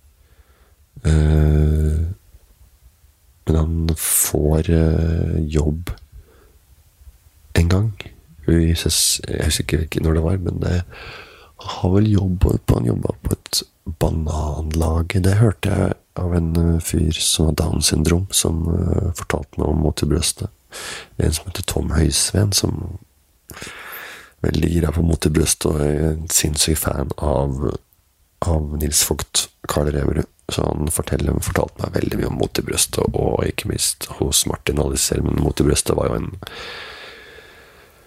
Men han får jobb en gang. Jeg husker ikke når det var, men det, han har vel jobbet på, han jobbet på et bananlag. Det hørte jeg av en fyr som har Down-syndrom, som fortalte meg om Mot i brøstet. En som heter Tom Høysven, som veldig gira på Mot i brøstet og er en sinnssyk fan av, av Nils Vogt, Karl Reverud. Så han forteller, fortalte meg veldig mye om Mot i brøstet, og ikke minst hos Martin Alicer, men Mot i brøstet var jo en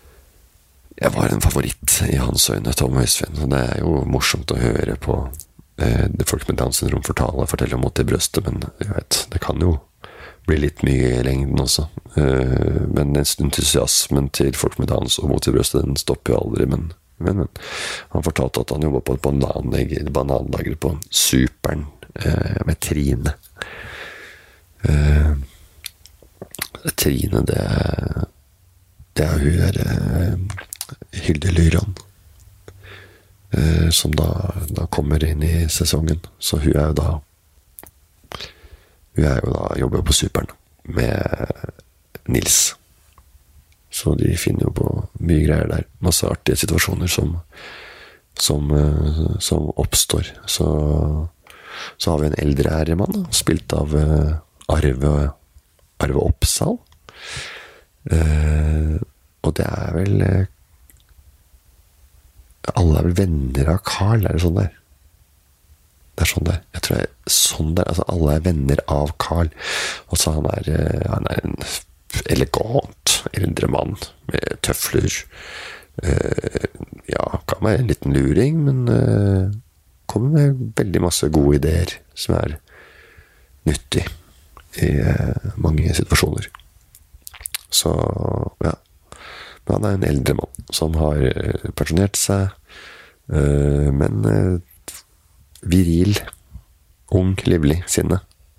jeg var en favoritt i hans øyne, Tom Høysven, og det er jo morsomt å høre på eh, det folk med Downs syndrom fortaler, forteller om mot i brøstet, men jeg vet, det kan jo bli litt mye i lengden også. Eh, men entusiasmen til folk med Downs og mot i brøstet, den stopper jo aldri, men, men, men. Han fortalte at han jobbet på et bananlager, bananlager på Superen eh, med Trine. Eh, Trine, det er det er hun der eh, Hilde Lyran eh, som da, da kommer inn i sesongen, så hun er jo da hun er jo da jobber på Superen med Nils, så de finner jo på mye greier der, masse artige situasjoner som som, eh, som oppstår. Så, så har vi en eldre herremann da, spilt av eh, Arve Arve Oppsal. Uh, og det er vel uh, alle er vel venner av Carl, er det sånn der? Det er sånn der, jeg tror det er sånn der, altså alle er venner av Carl, og så han er uh, han er en elegant eldre mann med tøfler, uh, ja, kan være en liten luring, men uh, kommer med veldig masse gode ideer som er nyttig i uh, mange situasjoner. Så, ja. Men han er en eldre mann som har pensjonert seg, øh, men øh, viril, ung, livlig sinne.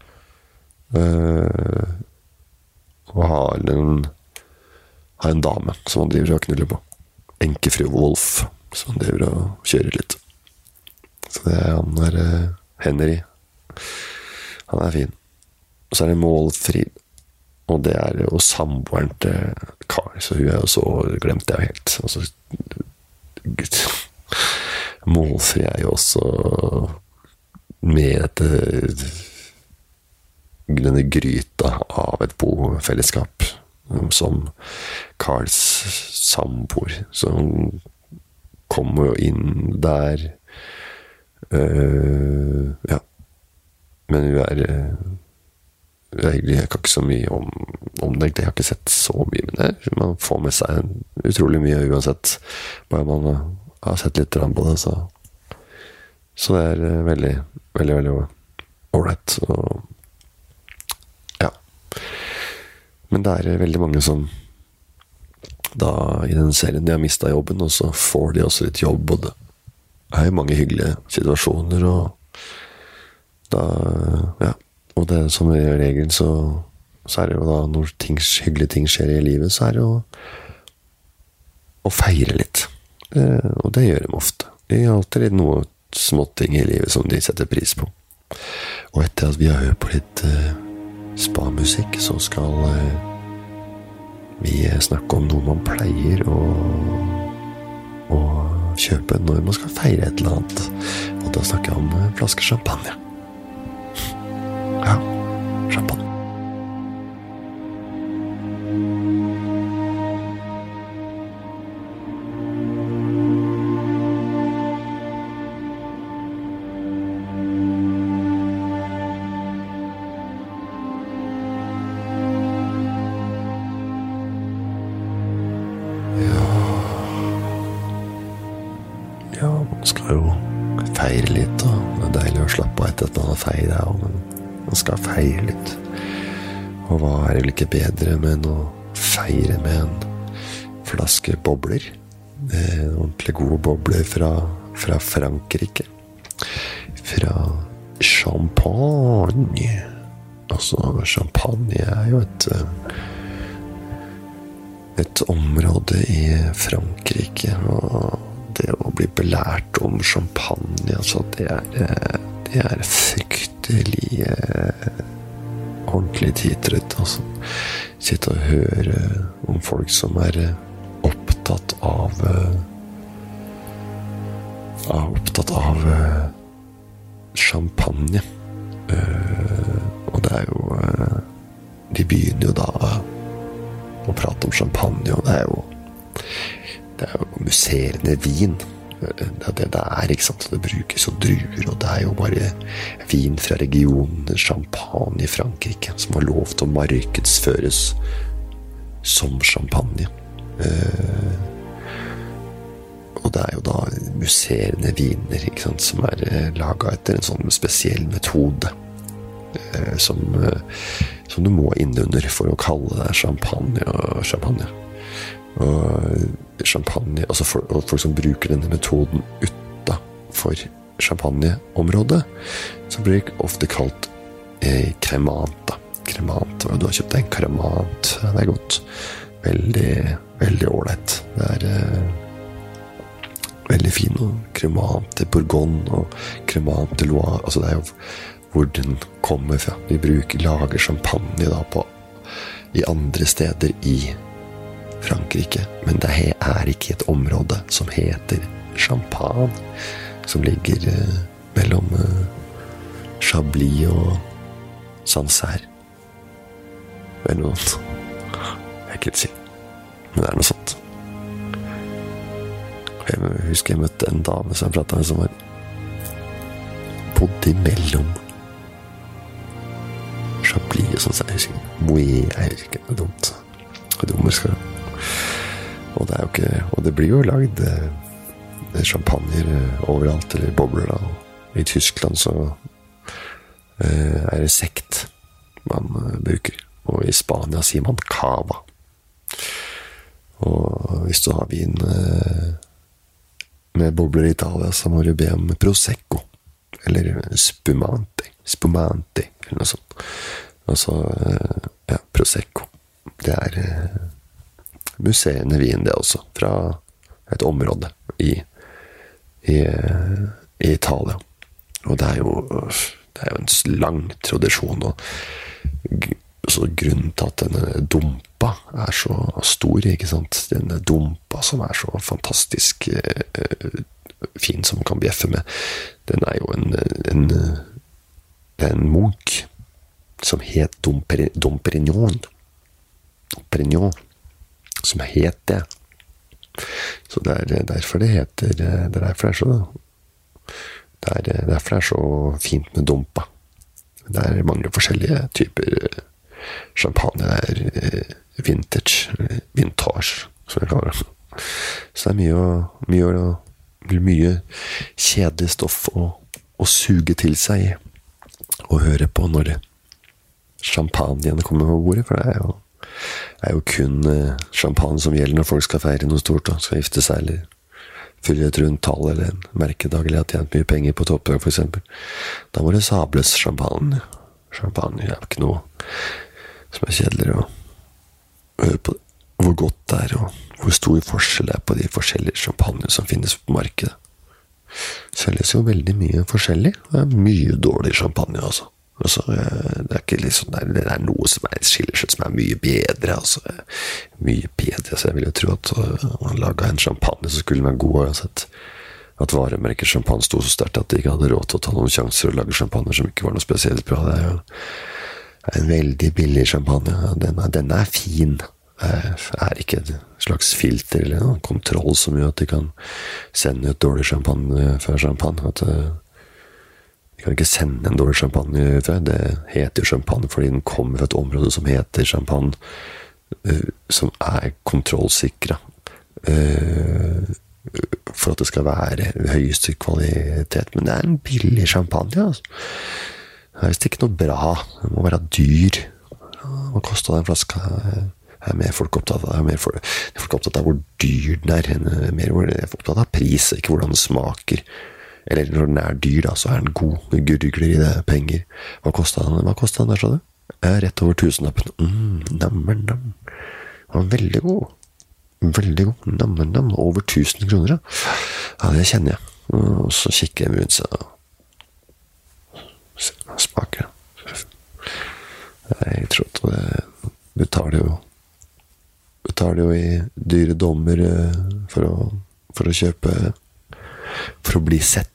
Øh, og har en, har en dame som han driver og knuller på. Enkefru Wolf, som han driver og kjører litt. Så det er han der øh, Henry. Han er fin. Og så er det Målfrid. Og det er jo samboeren til Carl, så hun er jo så glemt det helt. Altså, Gud. Målfri er jo også med dette, denne gryta av et bofellesskap som Carls samboer. Så hun kommer jo inn der. Uh, ja. Men hun er... Egentlig, jeg kan ikke så mye om, om det, jeg har ikke sett så mye, men det, man får med seg utrolig mye uansett, bare man har sett litt på det, så, så det er veldig, veldig, veldig alright, og ja, men det er veldig mange som da i den serien de har mistet jobben, og så får de også litt jobb, og det er jo mange hyggelige situasjoner, og da, ja, og det som i regel så, så er det jo da når ting, hyggelige ting skjer i livet, så er det jo å feire litt. Eh, og det gjør de ofte. Det er alltid litt noe småting i livet som de setter pris på. Og etter at vi har hørt på litt eh, spa-musikk, så skal eh, vi snakke om noe man pleier å, å kjøpe når man skal feire et eller annet. Og da snakker jeg om en flaske champagne. Ja, champagne. Ja, ja, man skal jo feire litt, og det er deilig å slappe av etter at man har feiret, men man skal feire litt. Og hva er det vel ikke bedre med å feire med en flaske bobler? En ordentlig gode bobler fra, fra Frankrike. Fra champagne. Altså, champagne er jo et et område i Frankrike, og det å bli belært om champagne, altså, det er, det er fryktelig ordentlig tidtrøtt, altså. Sitte og høre om folk som er opptatt av er opptatt av champagne. Og det er jo de begynner jo da å prate om champagne, og det er jo det er jo musserende vin. Det er det det er, ikke sant? Det brukes jo druer, og det er jo bare vin fra regionen Champagne i Frankrike som har lov til å markedsføres som champagne. og det er jo da musserende viner, ikke sant, som er eh, laget etter en sånn spesiell metode, eh, som, eh, som du må innunder for å kalle det champagne og champagne. Og champagne, altså for, og folk som bruker denne metoden utenfor champagneområdet, så blir det ofte kalt eh, cremant da. Cremant, og du har kjøpt en cremant, det er godt. Veldig, veldig ordentlig. Det er eh, veldig fin, og cremant til Bourgogne, og cremant til Loire, altså det er jo hvor den kommer fra. De bruker, lager champagne da på, i andre steder i Frankrike, men det er ikke et område som heter Champagne, som ligger eh, mellom eh, Chablis og Sancerre. Eller noe sånt. Jeg kan ikke si, men det er noe sånt. Jeg husker jeg møtte en dame som jeg pratet med, som var bodde imellom Chablis og Sancerre. Jeg husker ikke, Moët, jeg husker ikke, det er dumt. Det er dumt, skal jeg. Og det er jo ikke, og det blir jo lagd eh, champagner overalt, eller bobler da. I Tyskland så eh, er det sekt man eh, bruker, og i Spania sier man cava. Og hvis du har vin eh, med bobler i Italia, så må du be om prosecco, eller spumante, spumante, eller noe sånt. Altså, eh, ja, prosecco. Det er eh, musserende vin, det også, fra et område i, i, i Italia. Og det er jo, det er jo en lang tradisjon, og så grunnen til at denne dumpa er så stor, ikke sant? Denne dumpa som er så fantastisk eh, fin, som man kan bjeffe med, den er jo en, en, det er en munk som het Dom Perignon. Dom Perignon. Som het det. Så det er derfor det heter, det er derfor det er så, det er derfor det er så fint med dumpa. Det er mange forskjellige typer champagne, det er vintage, vintage, som jeg kaller det. Så det er mye, mye, mye kjedelig stoff å, å suge til seg og høre på når champagnen kommer på bordet, for det er jo Det er jo kun uh, champagne som gjelder når folk skal feire noe stort, da. Skal gifte seg, eller fylle et rundt tall, eller en merkedag, eller ha tjent mye penger på toppdag, for eksempel. Da må det sables champagne. Champagne er ikke noe som er kjedeligere å høre på hvor godt det er, og hvor stor forskjell det er på de forskjellige champagne som finnes på markedet. Selges jo veldig mye forskjellig. Det er mye dårlig champagne, altså. Altså, det er ikke liksom, det er noe som er skiller seg, som er mye bedre, altså, mye bedre, så jeg vil jo tro at man laget en champagne så skulle den være god, uansett at varemerket champagne stod så sterkt at de ikke hadde råd til å ta noen sjanser å lage champagne som ikke var noe spesielt bra. Det er jo en veldig billig champagne, den er, den er fin, det er ikke et slags filter eller noen kontroll som gjør at de kan sende ut dårlig champagne fra champagne, at de kan ikke sende en dårlig champagne ut. Det heter jo champagne fordi den kommer fra et område som heter champagne, uh, som er kontrollsikret uh, for at det skal være høyeste kvalitet. Men det er en billig champagne, altså. Det er vist ikke noe bra. Det må være dyr. Hva kostet den flaska? Jeg er mer folk opptatt av, jeg er mer folk, folk opptatt av hvor dyr den er. Jeg er mer opptatt av pris, ikke hvordan den smaker. Eller når den er dyr da, så er den god. Det gurgler i det penger. Hva kostet den? Hva kostet den der, sa du? Eh, rett over tusenlappen. Mm, nammer, nam. Den var veldig god. Veldig god. Nammer, nam. Over tusen kroner, ja. Ja, det kjenner jeg. Og så kikker jeg rundt seg. Smaker. Jeg tror at det betaler jo betaler jo i dyre dommer for å, for å kjøpe, for å bli sett.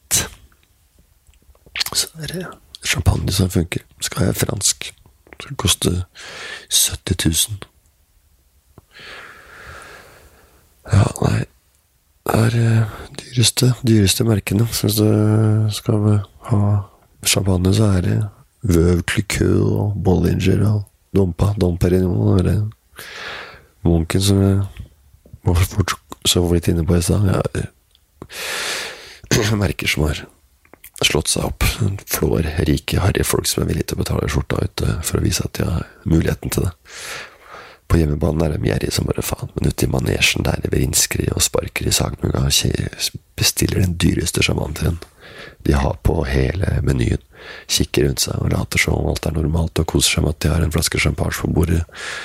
Så er det champagne som funker. Skal jeg fransk, så det koster sytti tusen. Ja, nei, det er dyreste, dyreste merkene. Så hvis du skal ha champagne, så er det Veuve Clicquot og Bollinger og Dompa, Dom Perignon, eller Munken som jeg var så vidt inne på i stedet. Ja, merker som har slått seg opp. Flår rike, harrige folk som er villige til å betale skjorta ute for å vise at de har muligheten til det. På hjemmebanen er de gjerrige som bare faen, men ute i manesjen der de vrinsker i og sparker i sagmuga, bestiller den dyreste sjamantrien de har på hele menyen, kikker rundt seg og later som alt er normalt og koser seg med at de har en flaske champagne på bordet.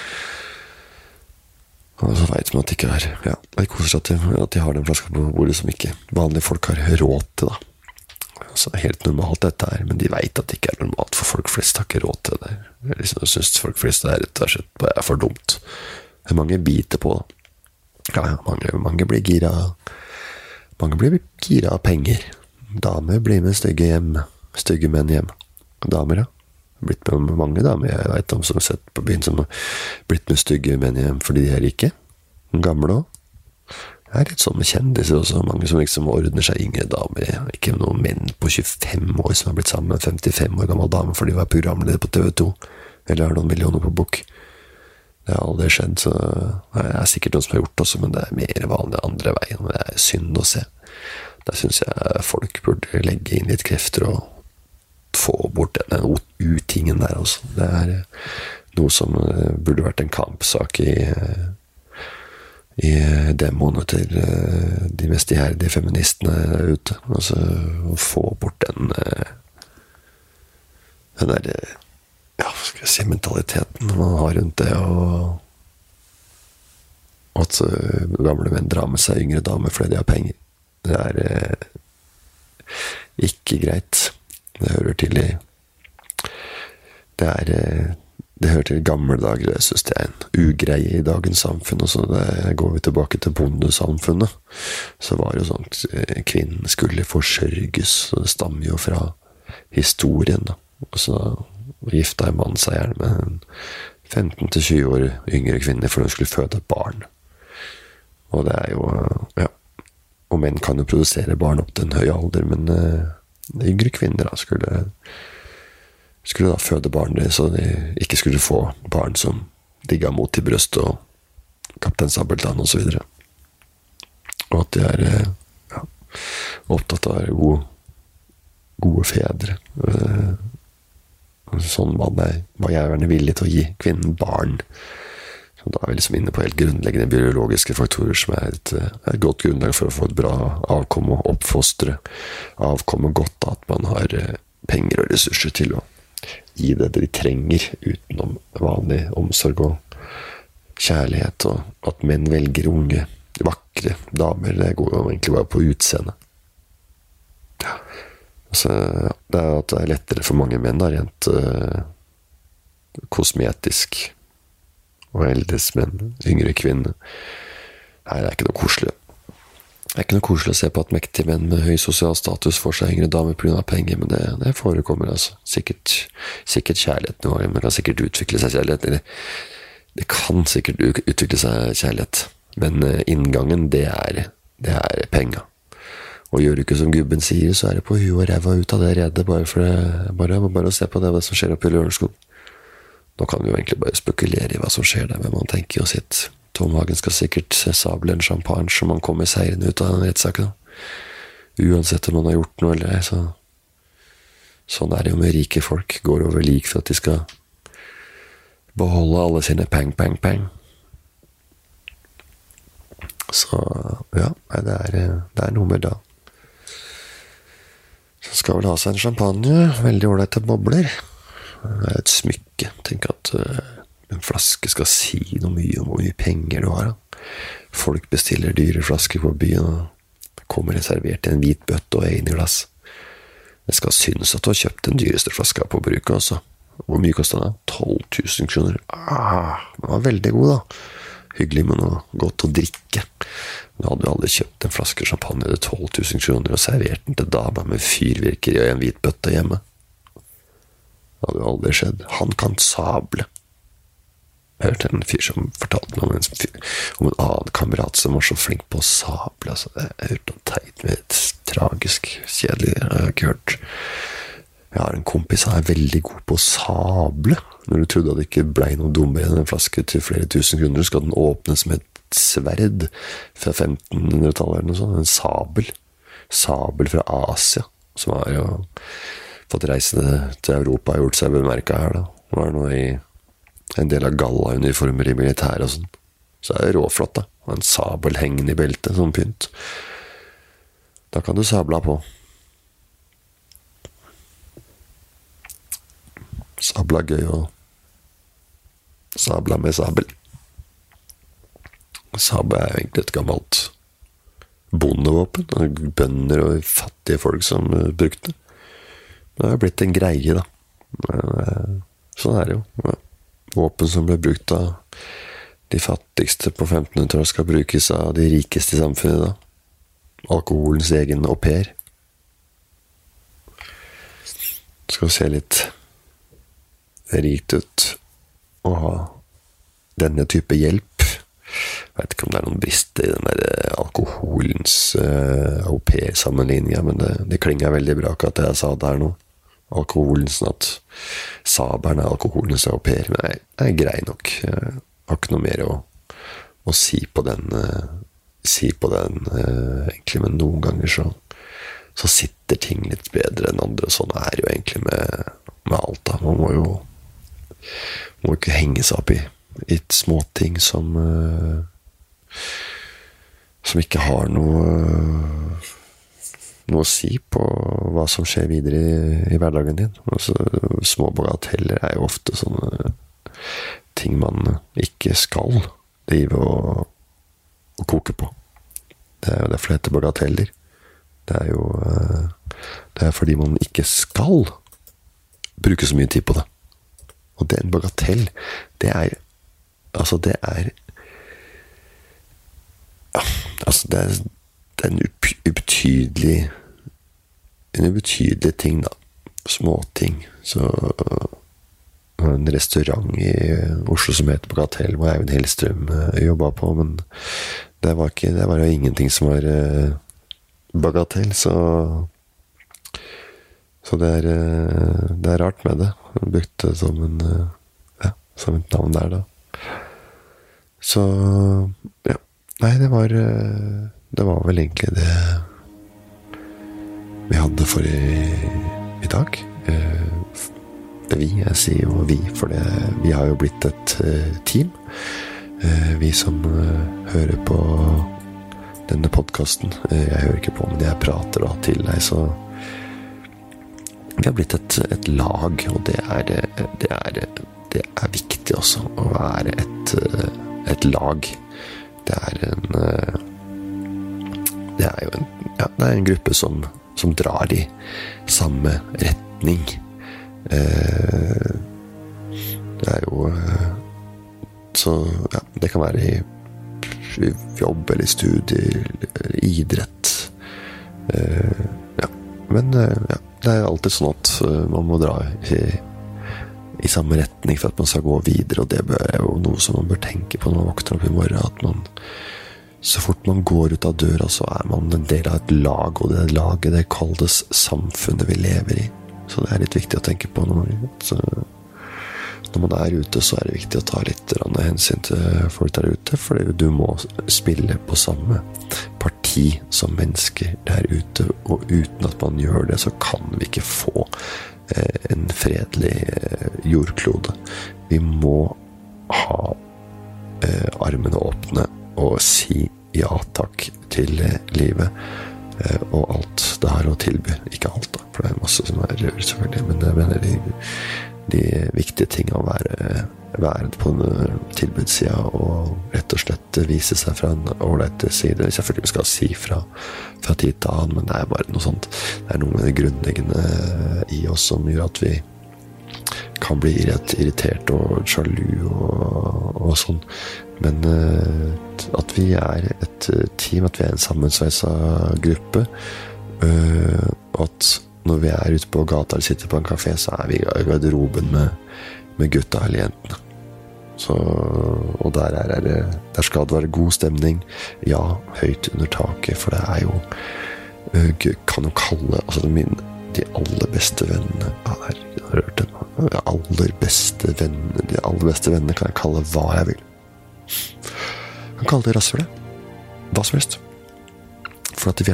Og så vet man at de ikke er, ja, de koser seg til at de har den flaska på bordet som ikke vanlige folk har råd til, da. Altså, helt normalt dette her, men de vet at det ikke er normalt, for folk flest har ikke råd til det. Jeg liksom synes folk flest er rett og slett bare er for dumt. Det er mange biter på det. Ja, mange, mange blir gira, mange blir gira av penger. Damer blir med stygge hjem, stygge menn hjem. Damer, ja. Blitt med mange damer jeg vet om som har sett på byen som har blitt med stygge menn hjem fordi de er rike. Gamle også. Det er litt sånn med kjendiser også, mange som liksom ordner seg yngre damer, ikke noen menn på tjuefem år som har blitt sammen med en femtifem år gammel dame fordi de var programleder på T V to, eller har noen millioner på bok. Det har aldri skjedd, så det er sikkert noen som har gjort det også, men det er mer vanlig andre veien, og det er synd å se. Der synes jeg folk burde legge inn litt krefter og få bort denne utingen der også. Det er noe som burde vært en kampsak i i demoene til de mest iherdige feministene ute. Altså, å få bort den den der, ja, hva skal jeg si, mentaliteten man har rundt det, og at gamle menn drar med seg yngre damer fordi de har penger. Det er ikke greit. Det hører til i det er Det hører til gamle dager, jeg synes det er en ugreie i dagens samfunn, og så går vi tilbake til bondesamfunnet, så var det jo sånn at kvinnen skulle forsørges, og det stammer jo fra historien, da. Og så gifta en mann seg gjerne med en femten til tjue år yngre kvinne, for hun skulle føde et barn. Og det er jo, ja, og menn kan jo produsere barn opp til en høy alder, men uh, yngre kvinner da skulle skulle da føde barn, så de ikke skulle få barn som digga mot i brøst og Kaptein Sabeltann og så videre. Og at de er ja, opptatt av gode, gode fedre. Sånn mann er, var jeg gjerne villig til å gi kvinnen barn. Så da er vi liksom inne på helt grunnleggende biologiske faktorer som er et, et godt grunnlag for å få et bra avkom og oppfostre avkom og godt at man har penger og ressurser til å gi det de trenger utenom vanlig omsorg og kjærlighet, og at menn velger unge, vakre damer, det går jo egentlig bare på utseende. Ja. Altså, det er at det er lettere for mange menn da, rent uh, kosmetisk og eldes menn, yngre kvinner. Nei, det er ikke noe koselig. Det er ikke noe koselig å se på at mektige menn med høy sosial status får seg yngre damer på grunn av penger, men det, det forekommer altså. Sikkert, sikkert kjærligheten vår, men det kan sikkert utvikle seg kjærlighet, eller det kan sikkert utvikle seg kjærlighet, men inngangen, det er, det er penger. Og gjør du ikke som gubben sier, så er det på huet og ræva ut av det redet, bare for det, bare, bare å se på det, hva som skjer oppe i Lørenskog. Nå kan vi jo egentlig bare spekulere i hva som skjer der, men man tenker jo sitt. Tom Hagen skal sikkert sable en champagne som han kommer seirende ut av den rettssaken. Uansett om han har gjort noe eller ei, så sånn er det jo med rike folk. Går over lik for at de skal beholde alle sine pang, pang, pang. Så ja, det er, det er noe med da. Så skal vel ha seg en champagne, veldig ålreite bobler. Det er et smykke. Tenk at en flaske skal si noe mye om hvor mye penger du har. Da. Folk bestiller dyre flasker på byen, og kommer servert i en hvit bøtte og en i glass. Det skal synes at du har kjøpt den dyreste flaska på bruket også. Hvor mye kostet den? tolv tusen kroner. Ah, den var veldig god da. Hyggelig med noe godt å drikke. Men hadde jo aldri kjøpt en flaske champagne til tolv tusen kroner og servert den til dama med fyrvirkeri og en hvit bøtte hjemme. Det hadde jo aldri skjedd. Han kan sable. Jeg hørte en fyr som fortalte om en, om en annen kamerat som var så flink på å sable. Altså, jeg har hørt noe teit med et tragisk kjedelig. Jeg har ikke hørt. Jeg har en kompis som er veldig god på å sable. Når du trodde at det ikke ble noe dummere enn en flaske til flere tusen kroner, så skal den åpnes med et sverd fra femtenhundretallet eller noe sånt. En sabel. Sabel fra Asia, som har jo fått reise til Europa og gjort seg bemerket her da. Det var noe i en del av galla-uniformer i militær og sånn. Så er det råflott da. Og en sabel hengende i beltet som pynt. Da kan du sabla på. Sabla gøy og sabla med sabel. Sabel er jo egentlig et gammelt bondevåpen. Bønder og fattige folk som brukte det. Det har blitt en greie da. Men, sånn er det jo. Våpen som ble brukt av de fattigste på femtenhundretallet skal brukes av de rikeste i samfunnet da. Alkoholens egen au pair. Skal se litt rikt ut å ha denne type hjelp. Jeg vet ikke om det er noen brister i den der alkoholens uh, au pair-sammenligningen, men det, det klinger veldig bra akkurat det jeg sa der nå. Alkoholens, at saberen er alkoholens au pair, men jeg, jeg er grei nok. Jeg har ikke noe mer å, å si på den, uh, si på den uh, egentlig, men noen ganger så, så sitter ting litt bedre enn andre, og sånn er det jo egentlig med, med alt da. Man må jo må ikke henge seg opp i, i småting som uh, som ikke har noe uh, noe å si på hva som skjer videre i, i hverdagen din. Altså, små bagateller er jo ofte sånne ting man ikke skal drive og, og koke på. Det er jo derfor det heter bagateller. Det er jo uh, det er fordi man ikke skal bruke så mye tid på det. Og det er en bagatell. Det er altså det er altså det er, det er en ubetydelig en ubetydelig ting da. Småting. Så en restaurant i Oslo som heter Bagatell, hvor Eivind Hellstrøm jobbet på, men det var ikke, det var jo ingenting som var bagatell, så så det er det er rart med det. Jeg brukte det som en ja, som et navn der da. Så ja, nei, det var det var vel egentlig det vi hadde for i, i dag. Vi, jeg sier jo vi, for det, vi har jo blitt et team. Vi som hører på denne podcasten, jeg hører ikke på, men jeg prater da til deg, så vi har blitt et, et lag, og det er, det er, det er viktig også, å være et, et lag. Det er en, det er jo en, ja, det er en gruppe som, som drar i samme retning. Det er jo, så ja, det kan være i, i jobb eller studier, eller idrett. Ja, men ja. Det er alltid sånn at man må dra i, i samme retning for at man skal gå videre, og det er jo noe som man bør tenke på når man våkner opp i morgen, at man, så fort man går ut av døra, så er man en del av et lag, og det laget, det kalles samfunnet vi lever i. Så det er litt viktig å tenke på når man, så, når man er ute, så er det viktig å ta litt hensyn til folk der ute, for du må spille på samme parti som mennesker der ute, og uten at man gjør det, så kan vi ikke få eh, en fredelig eh, jordklode. Vi må ha eh, armene åpne og si ja takk til eh, livet eh, og alt det har å tilby. Ikke alt da, for det er masse som er rør selvfølgelig, men jeg mener de, de viktige tingene å være være på en tilbudssida og rett og slett vise seg fra en ålreit side. Selvfølgelig skal si fra, fra tid til annen, men det er bare noe sånt. Det er noe med det grunnleggende i oss som gjør at vi kan bli rett irritert og sjalu og, og sånn. Men at vi er et team, at vi er en sammensveisa gruppe, og at når vi er ute på gata eller sitter på en kafé, så er vi i garderoben med, med gutta eller jentene. Så, og der, er det, der skal det være god stemning. Ja, høyt under taket, for det er jo kan jo kalle altså min, de aller beste vennene er, jeg har hørt det, de aller beste vennene de aller beste vennene kan jeg kalle hva jeg vil. Jeg kan kalle det rasshøl, hva som helst, for at vi er så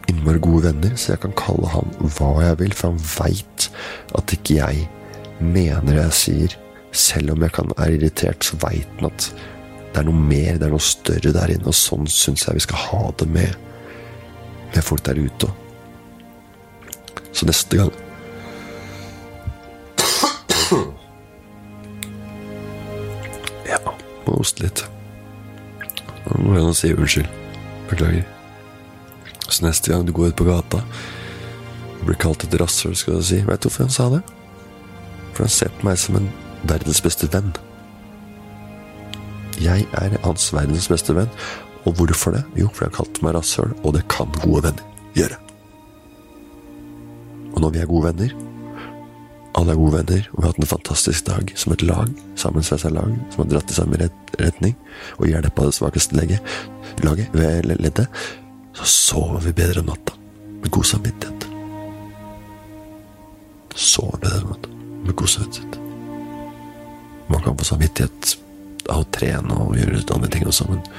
innmari gode venner, så jeg kan kalle han hva jeg vil, for han vet at ikke jeg mener det jeg sier. Selv om jeg kan være irritert, så vet han at det er noe mer, det er noe større der inne, og sånn synes jeg vi skal ha det med, med folk der ute. Så neste gang ja, må hoste litt. Nå må jeg si unnskyld. Beklager. Så neste gang du går ut på gata og blir kalt et rasshøl, skal du si, vet du hvorfor han sa det? For han ser på meg som en verdens beste venn. Jeg er hans verdens beste venn. Og hvorfor det? Jo, for han kalte meg rasshøl, og det kan gode venner gjøre. Og når vi er gode venner, alle er gode venner, og vi har hatt en fantastisk dag som et lag, sammensveisa lag, som har dratt i samme retning, og hjelp av det svakeste legget, laget ved leddet, så sover vi bedre om natta, med god samvittighet. Sover bedre om natta, med god samvittighet. Man kan få samvittighet av å trene og gjøre andre ting også, men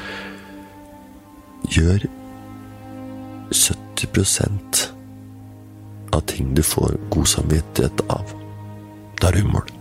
gjør sytti prosent av ting du får god samvittighet av. Da er du i mål.